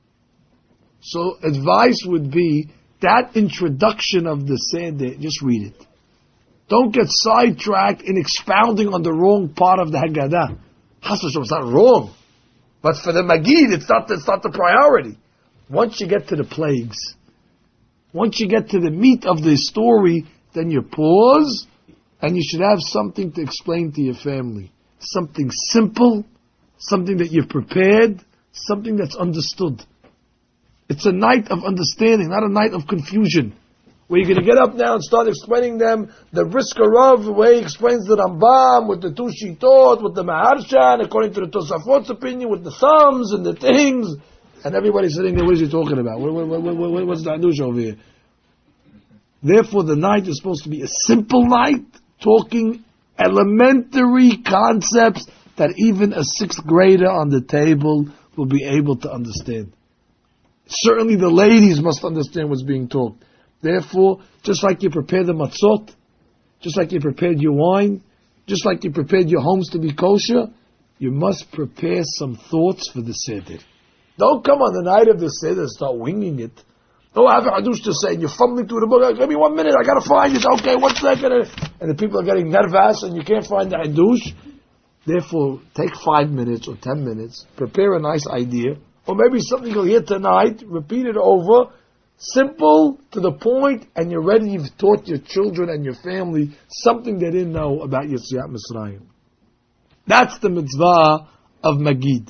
So advice would be that introduction of the Seder, just read it. Don't get sidetracked in expounding on the wrong part of the Haggadah. Chas v'shalom, it's not wrong. But for the Magid, it's not, it's not the priority. Once you get to the plagues, once you get to the meat of the story, then you pause, and you should have something to explain to your family. Something simple, something that you've prepared, something that's understood. It's a night of understanding, not a night of confusion. Where you're going to get up now and start explaining them the Brisker Rav, the way he explains the Rambam, with the two Shitot, with the Maharshan, according to the Tosafot's opinion, with the thumbs and the things, and everybody's sitting there, what is he talking about? What, what, what, what, what's the Hadush over here? Therefore, the night is supposed to be a simple night, talking elementary concepts that even a sixth grader on the table will be able to understand. Certainly the ladies must understand what's being taught. Therefore, just like you prepared the matzot, just like you prepared your wine, just like you prepared your homes to be kosher, you must prepare some thoughts for the Seder. Don't come on the night of the Seder and start winging it. Don't have a hadush to say, and you're fumbling through the book, give me one minute, I gotta find it, okay, one second, and the people are getting nervous and you can't find the hadush. Therefore, take five minutes or ten minutes, prepare a nice idea, or maybe something you'll hear tonight, repeat it over, simple, to the point, and you're ready, you've taught your children and your family something they didn't know about Yetziat Mitzrayim. That's the mitzvah of Magid.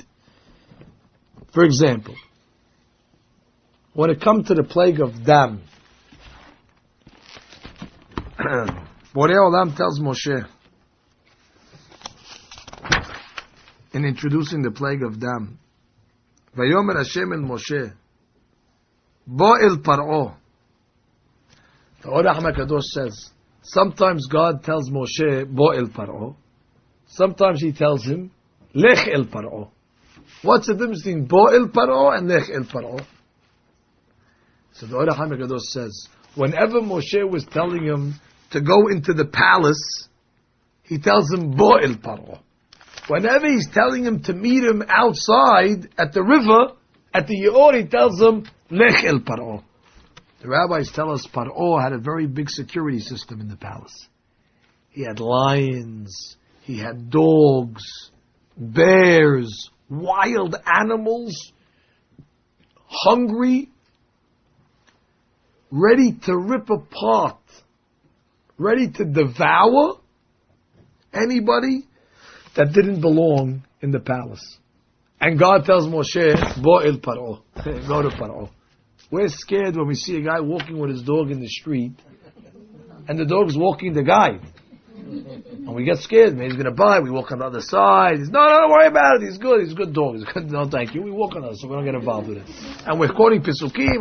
For example, when it comes to the plague of Dam, Borei Olam tells Moshe, in introducing the plague of Dam, Vayomer Hashem el Moshe, Bo el Paro. The Or HaKadosh says, sometimes God tells Moshe, Bo el Paro. Sometimes he tells him, Lech el Paro. What's the difference between Bo el Paro and Lech el Paro? So the Or HaKadosh says, whenever Moshe was telling him to go into the palace, he tells him Bo el Paro. Whenever he's telling him to meet him outside at the river, at the Yeor, he tells him Lech el Paro. The rabbis tell us Paro had a very big security system in the palace. He had lions, he had dogs, bears, wild animals, hungry, ready to rip apart, ready to devour anybody that didn't belong in the palace. And God tells Moshe, Bo el Paro, go to Paro. We're scared when we see a guy walking with his dog in the street, and the dog's walking the guy. And we get scared, maybe he's going to bite, we walk on the other side. He's, no, no, don't worry about it, he's good, he's a good dog. He's good. No, thank you. We walk on us, so we don't get involved with it. And we're quoting Pesukim,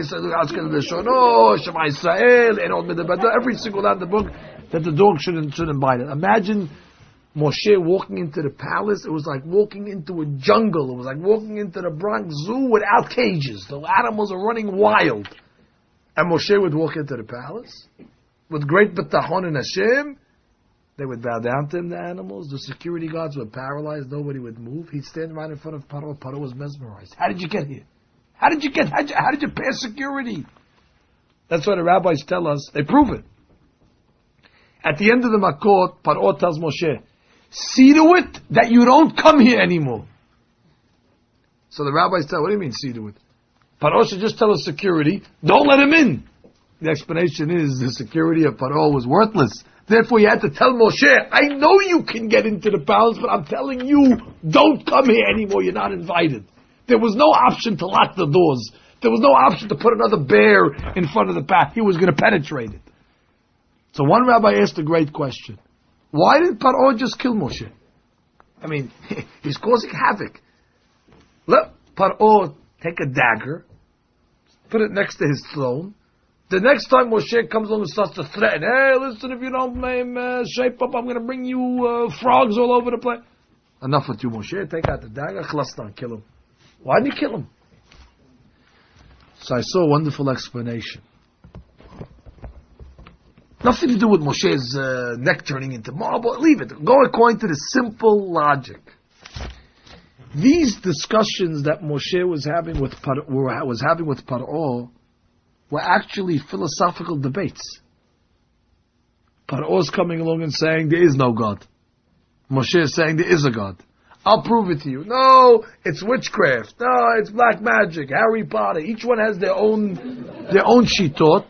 Shema Yisrael, every single line of the book, that the dog shouldn't, shouldn't bite it. Imagine Moshe walking into the palace. It was like walking into a jungle. It was like walking into the Bronx Zoo without cages. The animals are running wild. And Moshe would walk into the palace with great betachon in Hashem, They would bow down to him, the animals. The security guards were paralyzed. Nobody would move. He'd stand right in front of Paro. Paro was mesmerized. How did you get here? How did you get, how did you, how did you pass security? That's why the rabbis tell us. They prove it. At the end of the Makot, Paro tells Moshe, see to it that you don't come here anymore. So the rabbis tell, what do you mean see to it? Paro should just tell us security, don't let him in. The explanation is the security of Paro was worthless. Therefore you had to tell Moshe, I know you can get into the palace, but I'm telling you, don't come here anymore, you're not invited. There was no option to lock the doors. There was no option to put another bear in front of the path. He was going to penetrate it. So one rabbi asked a great question. Why did Paro just kill Moshe? I mean, he's causing havoc. Let Paro take a dagger, put it next to his throne. The next time Moshe comes along and starts to threaten, hey, listen, if you don't uh, shape up, I'm going to bring you uh, frogs all over the place. Enough with you, Moshe. Take out the dagger, chlastan, kill him. Why did he kill him? So I saw a wonderful explanation. Nothing to do with Moshe's uh, neck turning into marble. Leave it. Go according to the simple logic. These discussions that Moshe was having with Par- was having with Paro were actually philosophical debates. Paro's coming along and saying there is no God. Moshe is saying there is a God. I'll prove it to you. No, it's witchcraft. No, it's black magic. Harry Potter. Each one has their own their own shitot.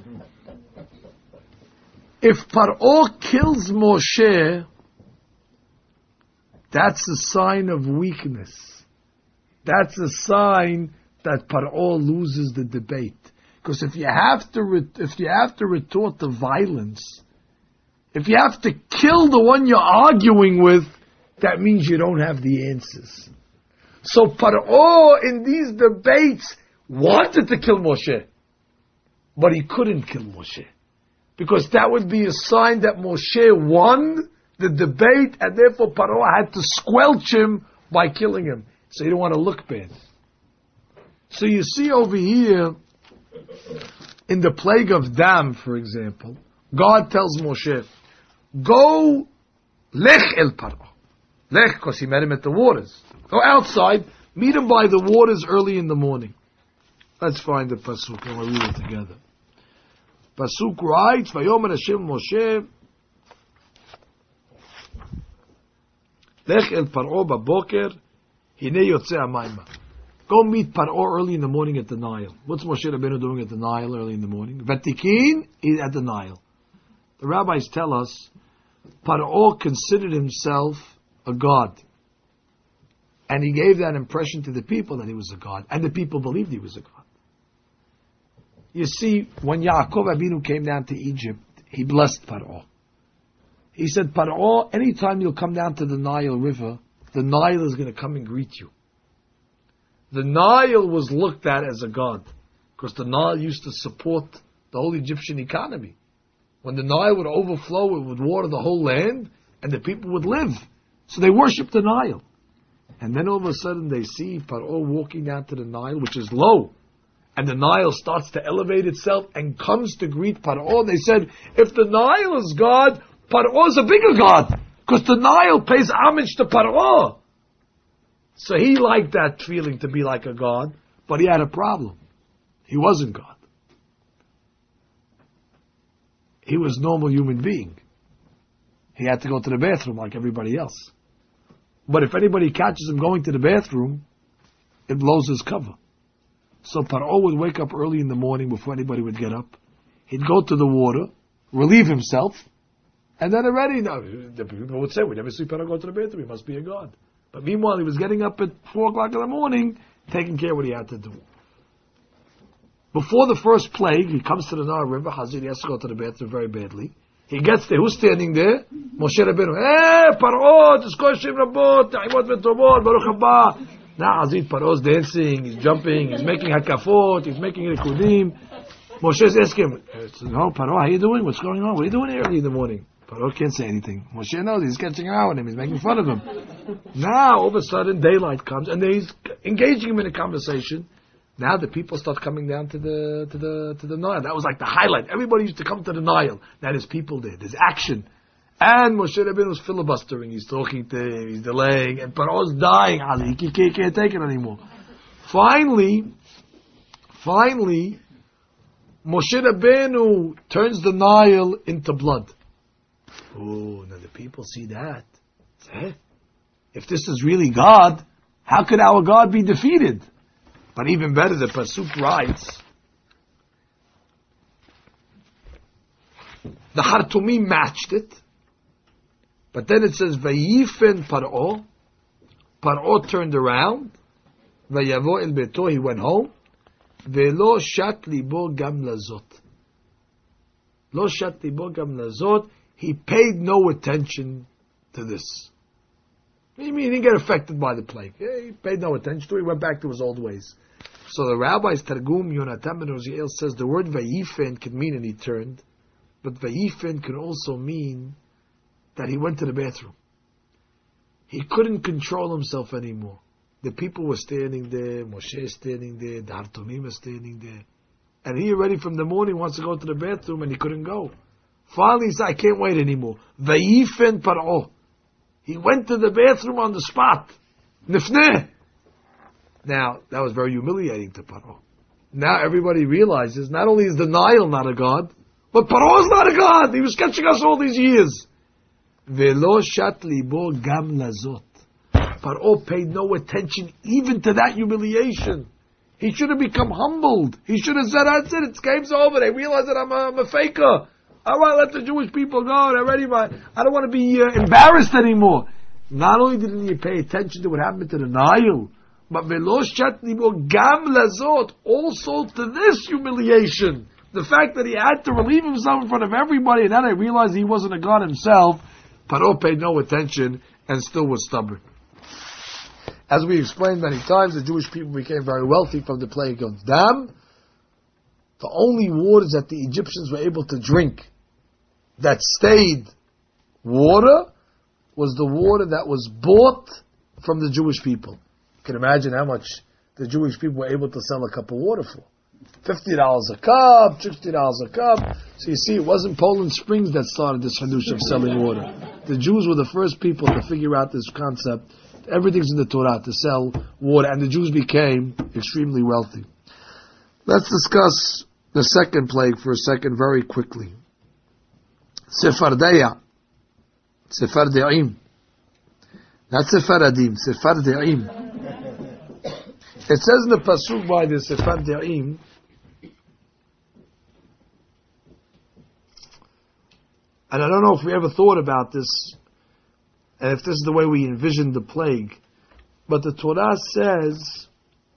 If Paro kills Moshe, that's a sign of weakness. That's a sign that Paro loses the debate. Because if you have to, re- if you have to retort to violence, if you have to kill the one you're arguing with, that means you don't have the answers. So Paro in these debates wanted to kill Moshe, but he couldn't kill Moshe. Because that would be a sign that Moshe won the debate, and therefore Paro had to squelch him by killing him. So he didn't want to look bad. So you see over here, in the plague of Dam, for example, God tells Moshe, go, lech el Paro. Lech, because he met him at the waters. Go outside, meet him by the waters early in the morning. Let's find the pasuk and we'll read it together. Pasuk writes, Vayomer Hashem Moshe, Lech el Paro baboker, hine yotze hamayma. Go meet Paro early in the morning at the Nile. What's Moshe Rabbeinu doing at the Nile early in the morning? Vatikin is at the Nile. The rabbis tell us, Paro considered himself a god. And he gave that impression to the people that he was a god. And the people believed he was a god. You see, when Yaakov Avinu came down to Egypt, he blessed Paro. He said, Paro, anytime you'll come down to the Nile River, the Nile is going to come and greet you. The Nile was looked at as a god, because the Nile used to support the whole Egyptian economy. When the Nile would overflow, it would water the whole land, and the people would live. So they worshipped the Nile. And then all of a sudden they see Paro walking down to the Nile, which is low. And the Nile starts to elevate itself and comes to greet Paro. They said, if the Nile is God, Paro is a bigger God, because the Nile pays homage to Paro. So he liked that feeling to be like a god, but he had a problem. He wasn't God. He was a normal human being. He had to go to the bathroom like everybody else. But if anybody catches him going to the bathroom, it blows his cover. So Paro would wake up early in the morning before anybody would get up. He'd go to the water, relieve himself, and then already, no, the people would say, we never see Paro go to the bathroom, he must be a god. But meanwhile, he was getting up at four o'clock in the morning, taking care of what he had to do. Before the first plague, he comes to the Nile River. Hazir, he has to go to the bathroom very badly. He gets there. Who's standing there? Moshe Rabbeinu. Hey, Paro, Tizkoshim Rabot, Ta'imot V'Tovot, Baruch Haba. Now Hazir, Paro's dancing, he's jumping, he's making hakafot, he's making rikudim. Moshe's asking him, no, Paro, how you doing? What's going on? What are you doing early in the morning? Paro can't say anything. Moshe knows, he's catching around with him, he's making fun of him. Now, all of a sudden, daylight comes, and he's engaging him in a conversation. Now the people start coming down to the to the to the Nile. That was like the highlight. Everybody used to come to the Nile. Now there's people there. There's action. And Moshe Rabbeinu was filibustering. He's talking to him, he's delaying, and Paro's dying. He can't, can't take it anymore. Finally, finally, Moshe Rabbeinu turns the Nile into blood. Oh, now the people see that. Say, if this is really God, how could our God be defeated? But even better, the Pasuk writes, the Hartumim matched it, but then it says, Vayifen Paro, Paro turned around, Vayavo el Beto, he went home, Velo shat libo gam lazot. Lo shat libo gam lazot, he paid no attention to this. I mean, he didn't get affected by the plague. He paid no attention to it, he went back to his old ways. So the rabbis, Targum, Yonatan ben Uziel says the word Vayifen can mean and he turned, but Vayifen can also mean that he went to the bathroom. He couldn't control himself anymore. The people were standing there, Moshe standing there, the Hartumim was standing there. And he already from the morning wants to go to the bathroom and he couldn't go. Finally he said, I can't wait anymore. Vayifen Paro. He went to the bathroom on the spot. Nifneh. Now, that was very humiliating to Paro. Now everybody realizes not only is the Nile not a god, but Paro is not a god. He was catching us all these years. Velo shat libo gam lazot. Paro paid no attention even to that humiliation. He should have become humbled. He should have said, that's it, it's game's over. They realize that I'm a, I'm a faker. All right, let the Jewish people go. They're ready. I don't want to be uh, embarrassed anymore. Not only didn't he pay attention to what happened to the Nile, but velo shat libo gam lazot, also to this humiliation. The fact that he had to relieve himself in front of everybody, and then I realized he wasn't a god himself, Paro paid no attention and still was stubborn. As we explained many times, the Jewish people became very wealthy from the plague of Dam. The only waters that the Egyptians were able to drink that stayed water was the water that was bought from the Jewish people. You can imagine how much the Jewish people were able to sell a cup of water for. fifty dollars a cup, sixty dollars a cup. So you see, it wasn't Poland Springs that started this hadush of selling water. The Jews were the first people to figure out this concept. Everything's in the Torah to sell water, and the Jews became extremely wealthy. Let's discuss the second plague for a second very quickly. Sephardeya. Sephardeim. Not Sephardim, Sephardeim. It says in the Pasuk by the Sephardeim, and I don't know if we ever thought about this, and if this is the way we envisioned the plague, but the Torah says,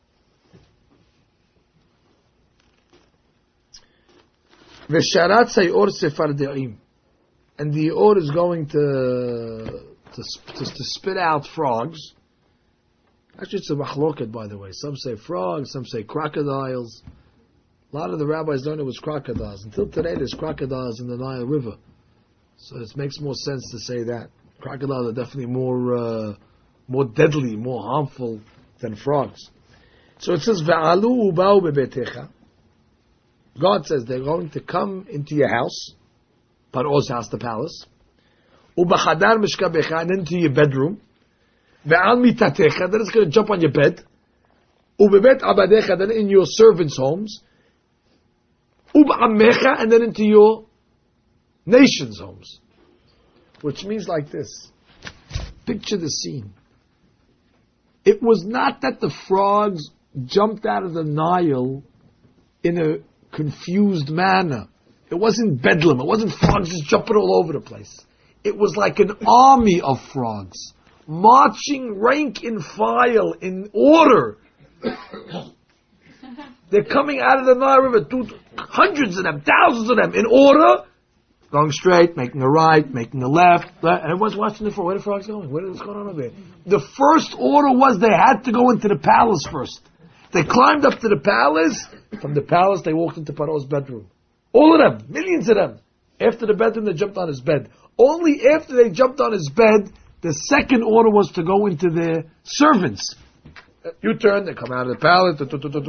V'sharat sayor Sephardeim, and the or is going to, to to to spit out frogs. Actually, it's a machloket, by the way. Some say frogs, some say crocodiles. A lot of the rabbis don't know it was crocodiles. Until today, there's crocodiles in the Nile River. So it makes more sense to say that. Crocodiles are definitely more uh, more deadly, more harmful than frogs. So it says, V'alu uba'u bebetecha. God says they're going to come into your house, Paro's house, the palace, ubachadar mishkabecha, and into your bedroom, ve'al mitatecha, then it's going to jump on your bed, ubebet abadecha, then in your servants' homes, uba'amecha, and then into your nations' homes. Which means like this. Picture the scene. It was not that the frogs jumped out of the Nile in a confused manner. It wasn't bedlam. It wasn't frogs just jumping all over the place. It was like an army of frogs marching rank and file in order. They're coming out of the Nile River, two, hundreds of them, thousands of them, in order, going straight, making a right, making a left, and everyone's watching the frog. Where are the frogs going? What's going on over there? The first order was they had to go into the palace first. They climbed up to the palace. From the palace, they walked into Paro's bedroom. All of them, millions of them. After the bedroom, they jumped on his bed. Only after they jumped on his bed, the second order was to go into their servants. You turn, they come out of the palace,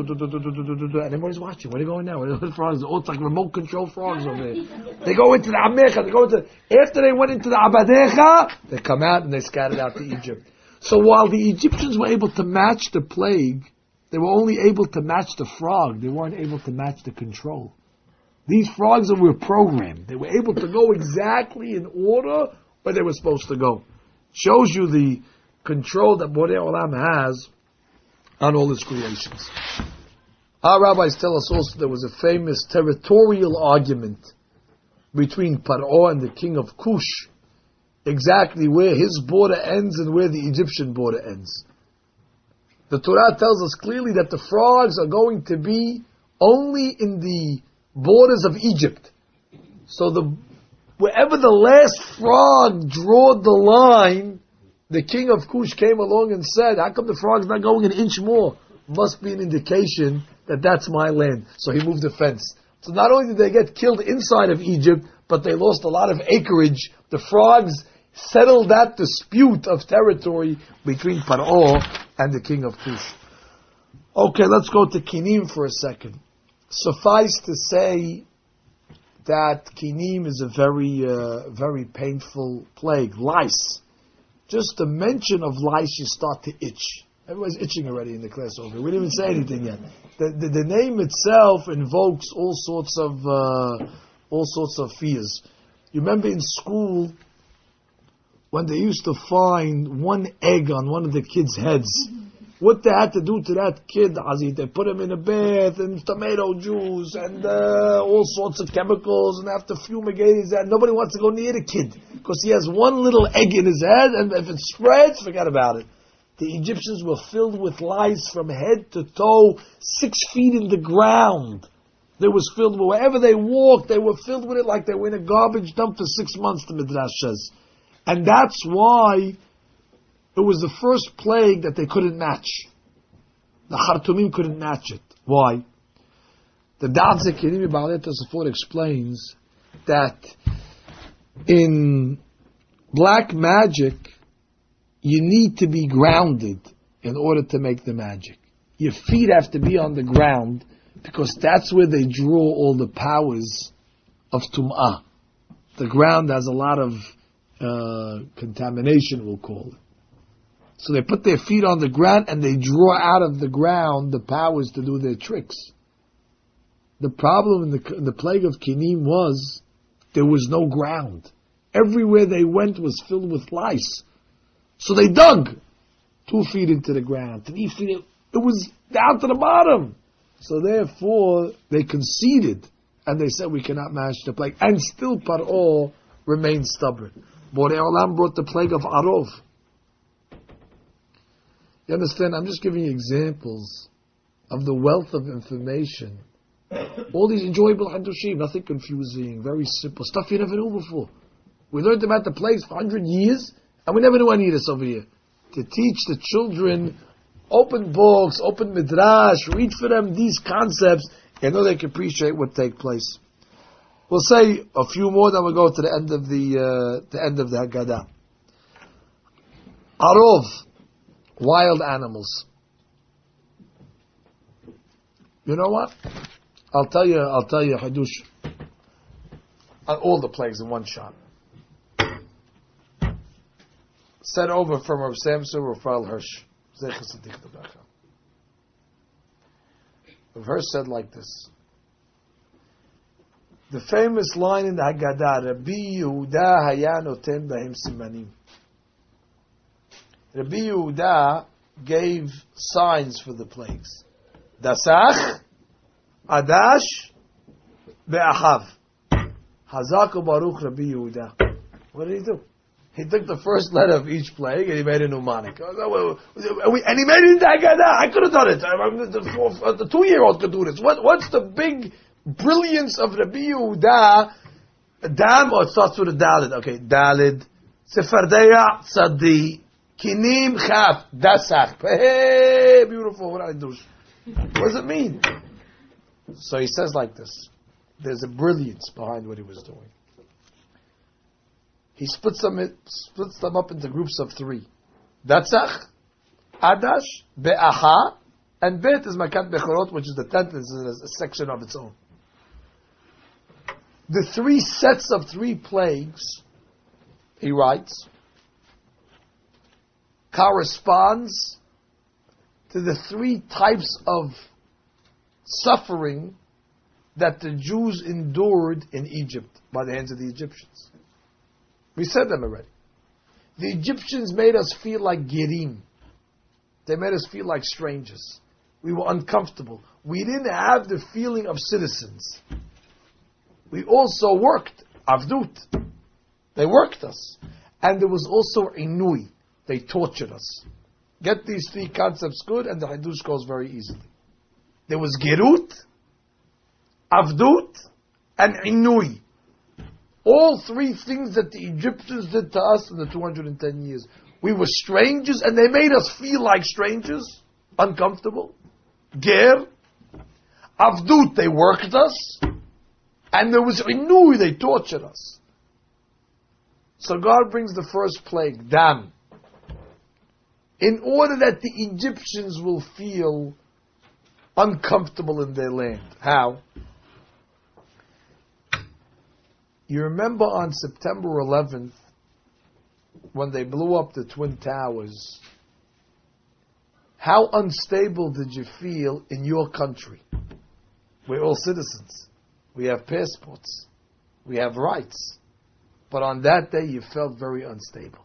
and everybody's watching. Where are they going now? Where are the frogs? Oh, it's like remote control frogs over there. They go into the Amecha, they go into, after they went into the Abadecha, they come out and they scattered out to Egypt. So while the Egyptians were able to match the plague, they were only able to match the frog. They weren't able to match the control. These frogs were programmed. They were able to go exactly in order where they were supposed to go. Shows you the control that Borei Olam has on all his creations. Our rabbis tell us also there was a famous territorial argument between Paro and the king of Cush, exactly where his border ends and where the Egyptian border ends. The Torah tells us clearly that the frogs are going to be only in the borders of Egypt. So the wherever the last frog drawed the line, the king of Cush came along and said, how come the frog's not going an inch more? Must be an indication that that's my land. So he moved the fence. So not only did they get killed inside of Egypt, but they lost a lot of acreage. The frogs settled that dispute of territory between Paro and the king of Cush. Okay, let's go to Kinim for a second. Suffice to say that Kinim is a very, uh, very painful plague. Lice. Just the mention of lice, you start to itch. Everybody's itching already in the class over here. We didn't even say anything yet. The, the, the name itself invokes all sorts of uh, all sorts of fears. You remember in school when they used to find one egg on one of the kids' heads. What they had to do to that kid, Aziz, they put him in a bath and tomato juice and uh, all sorts of chemicals and have to fumigate his head. Nobody wants to go near the kid because he has one little egg in his head, and if it spreads, forget about it. The Egyptians were filled with lice from head to toe, six feet in the ground. They was filled with, wherever they walked, they were filled with it like they were in a garbage dump for six months, the Midrash says. And that's why it was the first plague that they couldn't match. The Khartoumim couldn't match it. Why? The Da'at Zekirim Ba'alei Tosafot explains that in black magic, you need to be grounded in order to make the magic. Your feet have to be on the ground because that's where they draw all the powers of Tum'ah. The ground has a lot of uh, contamination, we'll call it. So they put their feet on the ground and they draw out of the ground the powers to do their tricks. The problem in the, in the plague of Kinim was there was no ground. Everywhere they went was filled with lice. So they dug two feet into the ground, three feet. It was down to the bottom. So therefore they conceded and they said we cannot match the plague. And still Paro remained stubborn. Borei Olam brought the plague of Arov. You understand? I'm just giving you examples of the wealth of information. All these enjoyable hadushim, nothing confusing, very simple stuff you never knew before. We learned about the plagues for one hundred years, and we never knew any of this over here. To teach the children, open books, open midrash, read for them these concepts, and know they can appreciate what take place. We'll say a few more, then we'll go to the end of the uh, the end of the Haggadah. Arov. Wild animals. You know what? I'll tell you. I'll tell you, Hadush. On all the plagues in one shot. Said over from Rav Samson Raphael Hirsch. Rav Hirsch said like this. The famous line in the Haggadah, Rabbi Yehuda haya noten bahem simanim. Rabbi Yehuda gave signs for the plagues. Dasach, Adash, Be'achav. Hazak Baruch Rabbi Yehuda. What did he do? He took the first letter of each plague and he made a mnemonic. And he made it into Haggadah. I could have done it. The, the two-year-old could do this. What, what's the big brilliance of Rabbi Yehuda? Dam, or it starts with a Dalid. Okay, Dalid. Sefardeya Tzadi. Kinim Chaf Dasach. Hey, beautiful. What did I do? What does it mean? So he says like this. There's a brilliance behind what he was doing. He splits them, splits them up into groups of three. Datzach, Adash, Be'aha, and Bet is Makat Bechorot, which is the tenth, is a section of its own. The three sets of three plagues, he writes, corresponds to the three types of suffering that the Jews endured in Egypt by the hands of the Egyptians. We said them already. The Egyptians made us feel like Gerim. They made us feel like strangers. We were uncomfortable. We didn't have the feeling of citizens. We also worked, Avdut. They worked us. And there was also Inui. They tortured us. Get these three concepts good and the Hadush goes very easily. There was Gerut, Avdut, and Inui. All three things that the Egyptians did to us in the two hundred ten years. We were strangers and they made us feel like strangers, uncomfortable. Ger, Avdut, they worked us. And there was Inui, they tortured us. So God brings the first plague, Dam, in order that the Egyptians will feel uncomfortable in their land. How? You remember on September eleventh, when they blew up the Twin Towers, how unstable did you feel in your country? We're all citizens. We have passports. We have rights. But on that day, you felt very unstable.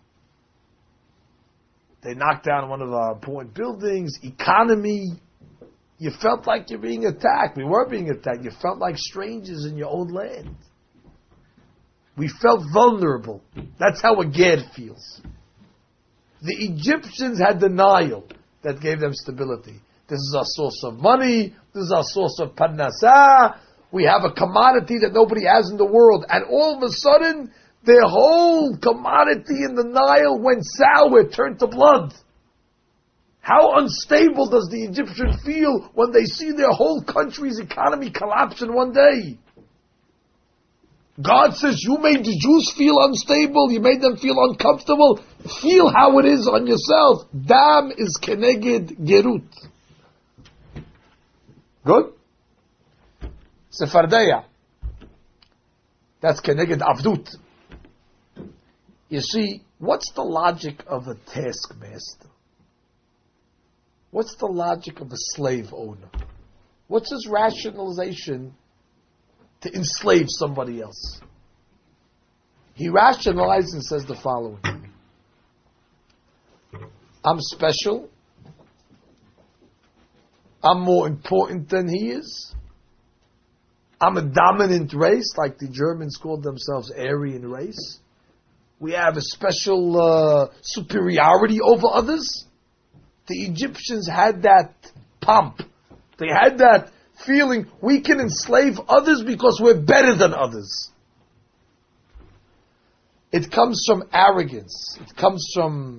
They knocked down one of our important buildings, economy. You felt like you're being attacked. We were being attacked. You felt like strangers in your own land. We felt vulnerable. That's how a Gad feels. The Egyptians had denial that gave them stability. This is our source of money. This is our source of parnasah. We have a commodity that nobody has in the world. And all of a sudden, their whole commodity in the Nile went sour, turned to blood. How unstable does the Egyptian feel when they see their whole country's economy collapse in one day? God says, you made the Jews feel unstable, you made them feel uncomfortable. Feel how it is on yourself. Dam is keneged gerut. Good? Sephardeya. That's keneged avdut. You see, what's the logic of a taskmaster? What's the logic of a slave owner? What's his rationalization to enslave somebody else? He rationalizes and says the following. I'm special. I'm more important than he is. I'm a dominant race, like the Germans called themselves Aryan race. We have a special uh, superiority over others. The Egyptians had that pomp. They had that feeling we can enslave others because we're better than others. It comes from arrogance. It comes from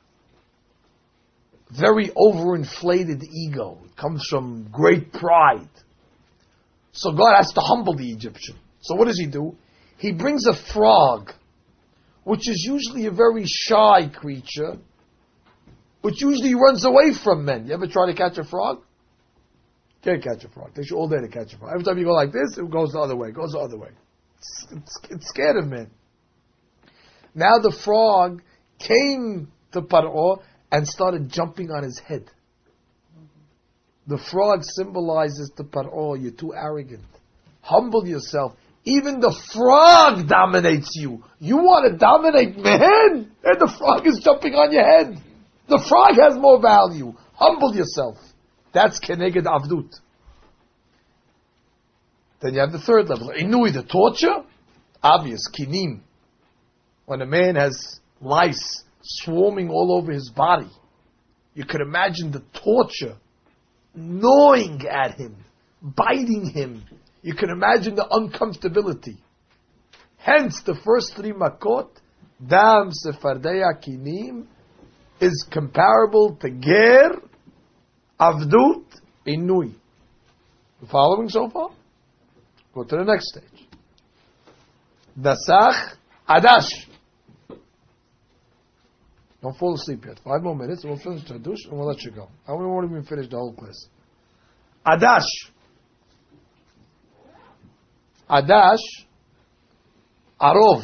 very overinflated ego. It comes from great pride. So God has to humble the Egyptian. So what does he do? He brings a frog, which is usually a very shy creature, which usually runs away from men. You ever try to catch a frog? Can't catch a frog. It takes you all day to catch a frog. Every time you go like this, it goes the other way. It goes the other way. It's, it's, it's scared of men. Now the frog came to Paro and started jumping on his head. The frog symbolizes to Paro, you're too arrogant. Humble yourself. Even the frog dominates you. You want to dominate man? And the frog is jumping on your head. The frog has more value. Humble yourself. That's Keneged Avdut. Then you have the third level. Inui, the torture. Obvious, Kinim. When a man has lice swarming all over his body, you could imagine the torture, gnawing at him, biting him. You can imagine the uncomfortability. Hence, the first three makot, Dam, Sephardeya, Kinim, is comparable to Ger, Avdut, Inui. You following so far? Go to the next stage. Dasach, Adash. Don't fall asleep yet. Five more minutes, and we'll finish the dush, and we'll let you go. And we won't even finish the whole class. Adash. Adash. Arov.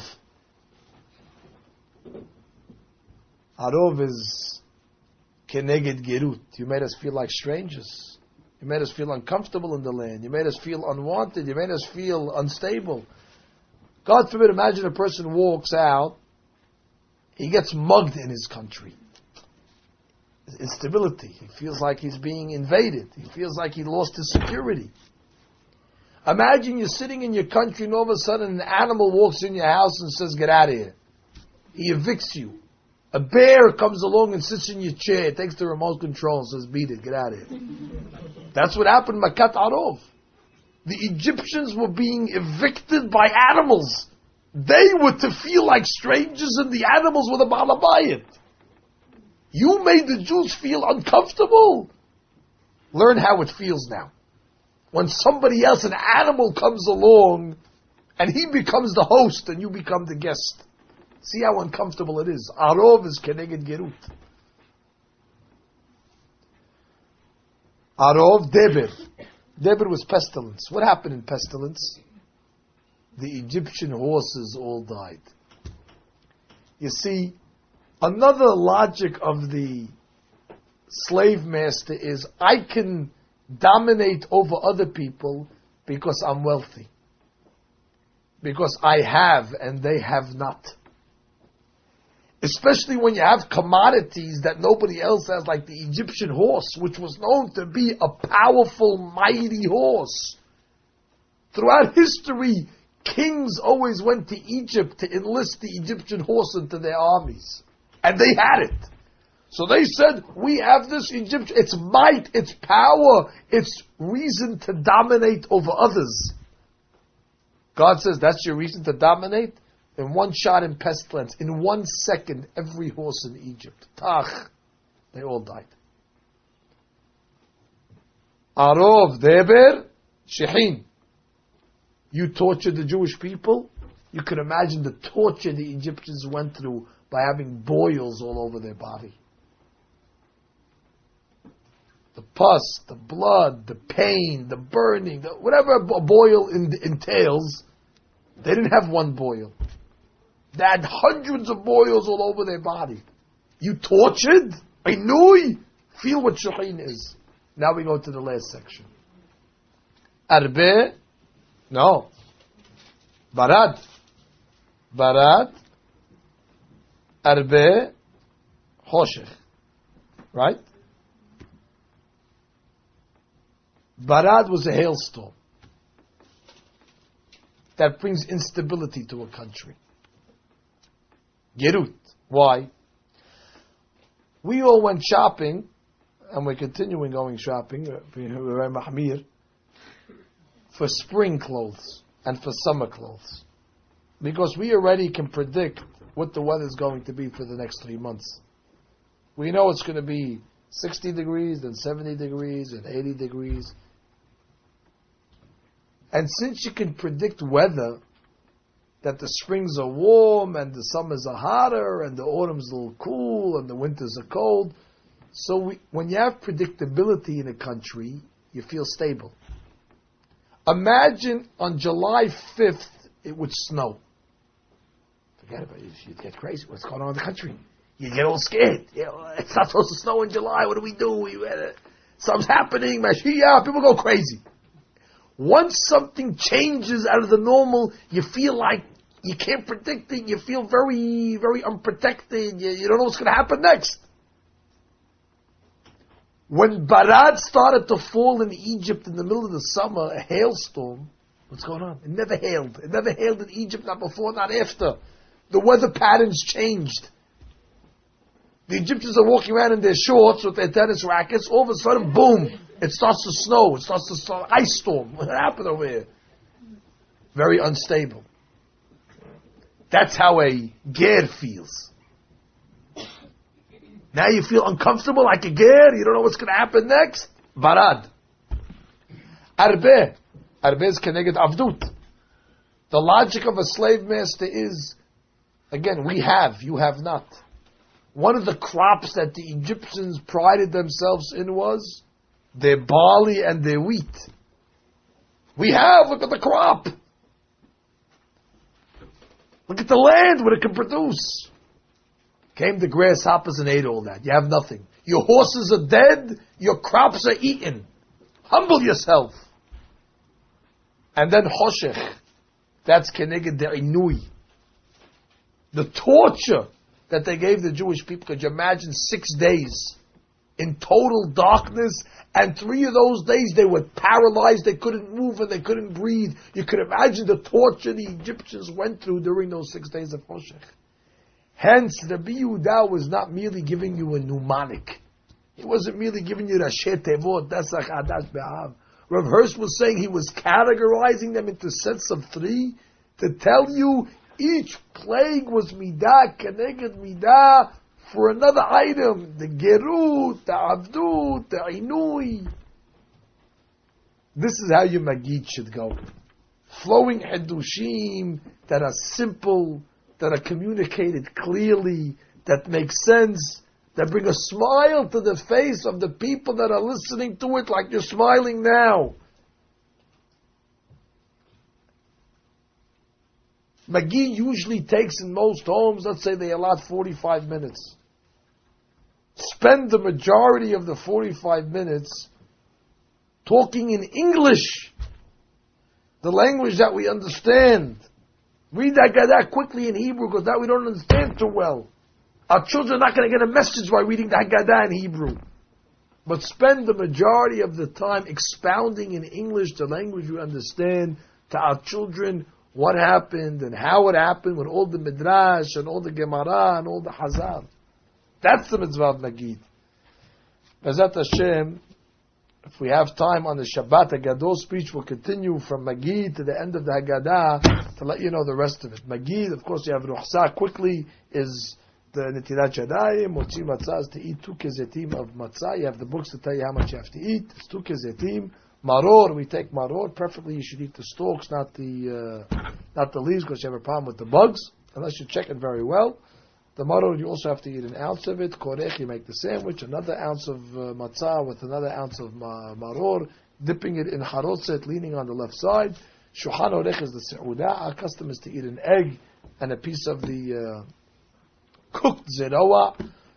Arov is keneged gerut. You made us feel like strangers. You made us feel uncomfortable in the land. You made us feel unwanted. You made us feel unstable. God forbid, imagine a person walks out, he gets mugged in his country. Instability. He feels like he's being invaded. He feels like he lost his security. Imagine you're sitting in your country and all of a sudden an animal walks in your house and says, get out of here. He evicts you. A bear comes along and sits in your chair, takes the remote control and says, beat it, get out of here. That's what happened in Makat Arov. The Egyptians were being evicted by animals. They were to feel like strangers and the animals were the Balabayit. You made the Jews feel uncomfortable. Learn how it feels now. When somebody else, an animal, comes along and he becomes the host and you become the guest. See how uncomfortable it is. Arov is keneged gerut. Arov, Deber. Deber was pestilence. What happened in pestilence? The Egyptian horses all died. You see, another logic of the slave master is, I can dominate over other people because I'm wealthy. Because I have and they have not. Especially when you have commodities that nobody else has, like the Egyptian horse, which was known to be a powerful, mighty horse. Throughout history, kings always went to Egypt to enlist the Egyptian horse into their armies. And they had it. So they said, we have this Egyptian, it's might, it's power, it's reason to dominate over others. God says, that's your reason to dominate? In one shot in pestilence, in one second, every horse in Egypt, Tach, they all died. Arov, Deber, Shehin. You tortured the Jewish people. You can imagine the torture the Egyptians went through by having boils all over their body. The pus, the blood, the pain, the burning, the, whatever a boil in, entails, they didn't have one boil. They had hundreds of boils all over their body. You tortured? Ainui? Feel what Shehin is. Now we go to the last section. Arbe? No. Barad. Barad. Arbe. Hoshech. Right? Barad was a hailstorm that brings instability to a country. Gerut. Why? We all went shopping, and we're continuing going shopping, for spring clothes and for summer clothes. Because we already can predict what the weather is going to be for the next three months. We know it's going to be sixty degrees, then seventy degrees, and eighty degrees. And since you can predict weather, that the springs are warm, and the summers are hotter, and the autumn's a little cool, and the winters are cold. So we, when you have predictability in a country, you feel stable. Imagine on July fifth, it would snow. Forget about it. You'd get crazy. What's going on in the country? You get all scared. You know, it's not supposed to snow in July. What do we do? We, uh, something's happening. Mashiach. People go crazy. Once something changes out of the normal, you feel like you can't predict it. You feel very, very unprotected. You, you don't know what's going to happen next. When Barad started to fall in Egypt in the middle of the summer, a hailstorm, what's going on? It never hailed. It never hailed in Egypt, not before, not after. The weather patterns changed. The Egyptians are walking around in their shorts with their tennis rackets. All of a sudden, boom, it starts to snow. It starts to start ice storm. What happened over here? Very unstable. That's how a ger feels. Now you feel uncomfortable like a ger. You don't know what's going to happen next. Barad. Arbe. Arbe is keneged avdut. The logic of a slave master is, again, we have, you have not. one of the crops that the Egyptians prided themselves in was their barley and their wheat. We have, look at the crop. Look at the land, what it can produce. Came the grasshoppers and ate all that. You have nothing. Your horses are dead, your crops are eaten. Humble yourself. And then Hoshech. That's Keneged De'inui. The torture that they gave the Jewish people. Could you imagine six days in total darkness, and three of those days they were paralyzed, they couldn't move and they couldn't breathe. You could imagine the torture the Egyptians went through during those six days of Hoshech. Hence, Rabbi Yehuda was not merely giving you a mnemonic. He wasn't merely giving you Rashi Tevot, Nesach Adash Be'av. Rav Hirsch was saying he was categorizing them into sets of three to tell you each plague was midah keneged midah for another item. The gerut, the avdut, the inui. This is how your magid should go. Flowing Hadushim that are simple, that are communicated clearly, that make sense, that bring a smile to the face of the people that are listening to it like you're smiling now. Magi usually takes in most homes, let's say they allot forty-five minutes. Spend the majority of the forty-five minutes talking in English, the language that we understand. Read that Haggadah quickly in Hebrew because that we don't understand too well. Our children are not going to get a message by reading the Haggadah in Hebrew. But spend the majority of the time expounding in English the language we understand to our children what happened and how it happened with all the Midrash and all the Gemara and all the Hazar. That's the mitzvah of Magid. Bezat Hashem, if we have time on the Shabbat, Haggadah speech will continue from Magid to the end of the Haggadah to let you know the rest of it. Magid, of course, you have Ruhsa quickly, is the Netilat Yadayim, Motzi Matzah is to eat two kezetim of matzah. You have the books to tell you how much you have to eat. It's two kezetim. Maror, we take maror. Preferably you should eat the stalks, not the uh, not the leaves, because you have a problem with the bugs, unless you check it very well. The maror, you also have to eat an ounce of it. Korech, you make the sandwich, another ounce of uh, matzah with another ounce of ma- maror, dipping it in harotzet, leaning on the left side. Shulchan orech is the seudah. Our custom is to eat an egg and a piece of the uh, cooked zeroah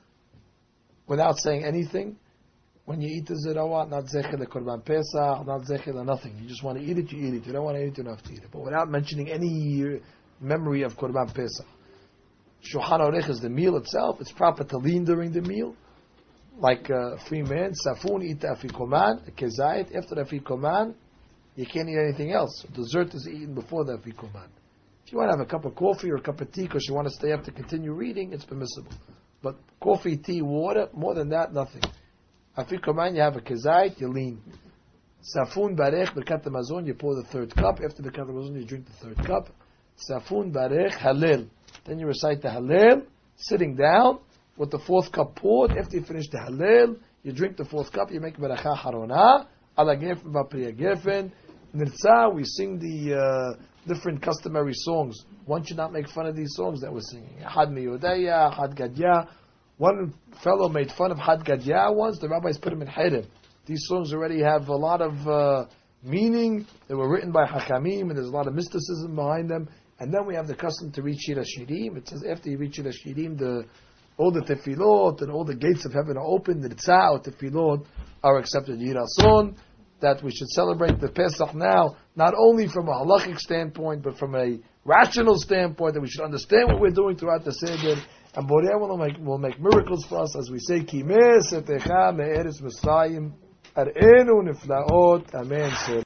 without saying anything. When you eat the zeroah, not zecher the korban pesach, not zecher the nothing. You just want to eat it, you eat it. You don't want to eat it, you don't have to eat it. But without mentioning any memory of korban pesach. Shulchan orech is the meal itself. It's proper to lean during the meal, like a free man. Safun eat the afikoman, kezayit. After the afikoman, you can't eat anything else. Dessert is eaten before the afikoman. If you want to have a cup of coffee or a cup of tea because you want to stay up to continue reading, it's permissible. But coffee, tea, water, more than that, nothing. Afikoman, you have a kezayit, you lean. Safun barech, berkat hamazon, you pour the third cup. After berkat hamazon, you drink the third cup. Safun barech, halil. Then you recite the halil, sitting down, with the fourth cup poured. After you finish the halil, you drink the fourth cup, you make beracha harona, ala gefen v'priya gefen. Nirtzah, we sing the uh, different customary songs. One should not make fun of these songs that we're singing. Had Miyodaya, Had Gadya. One fellow made fun of Had Gadya once. The rabbis put him in Hirim. These songs already have a lot of uh, meaning. They were written by Hakamim, and there's a lot of mysticism behind them. And then we have the custom to read Shir HaShirim. It says after you read Shir HaShirim, the all the tefillot and all the gates of heaven are open. The tzah or tefillot are accepted. Yirason, that we should celebrate the Pesach now, not only from a halachic standpoint, but from a rational standpoint, that we should understand what we're doing throughout the Seder. And Borei will make, will make miracles for us, as we say, Ki me setecha me eretz Mitzrayim ar'enu niflaot. Amen.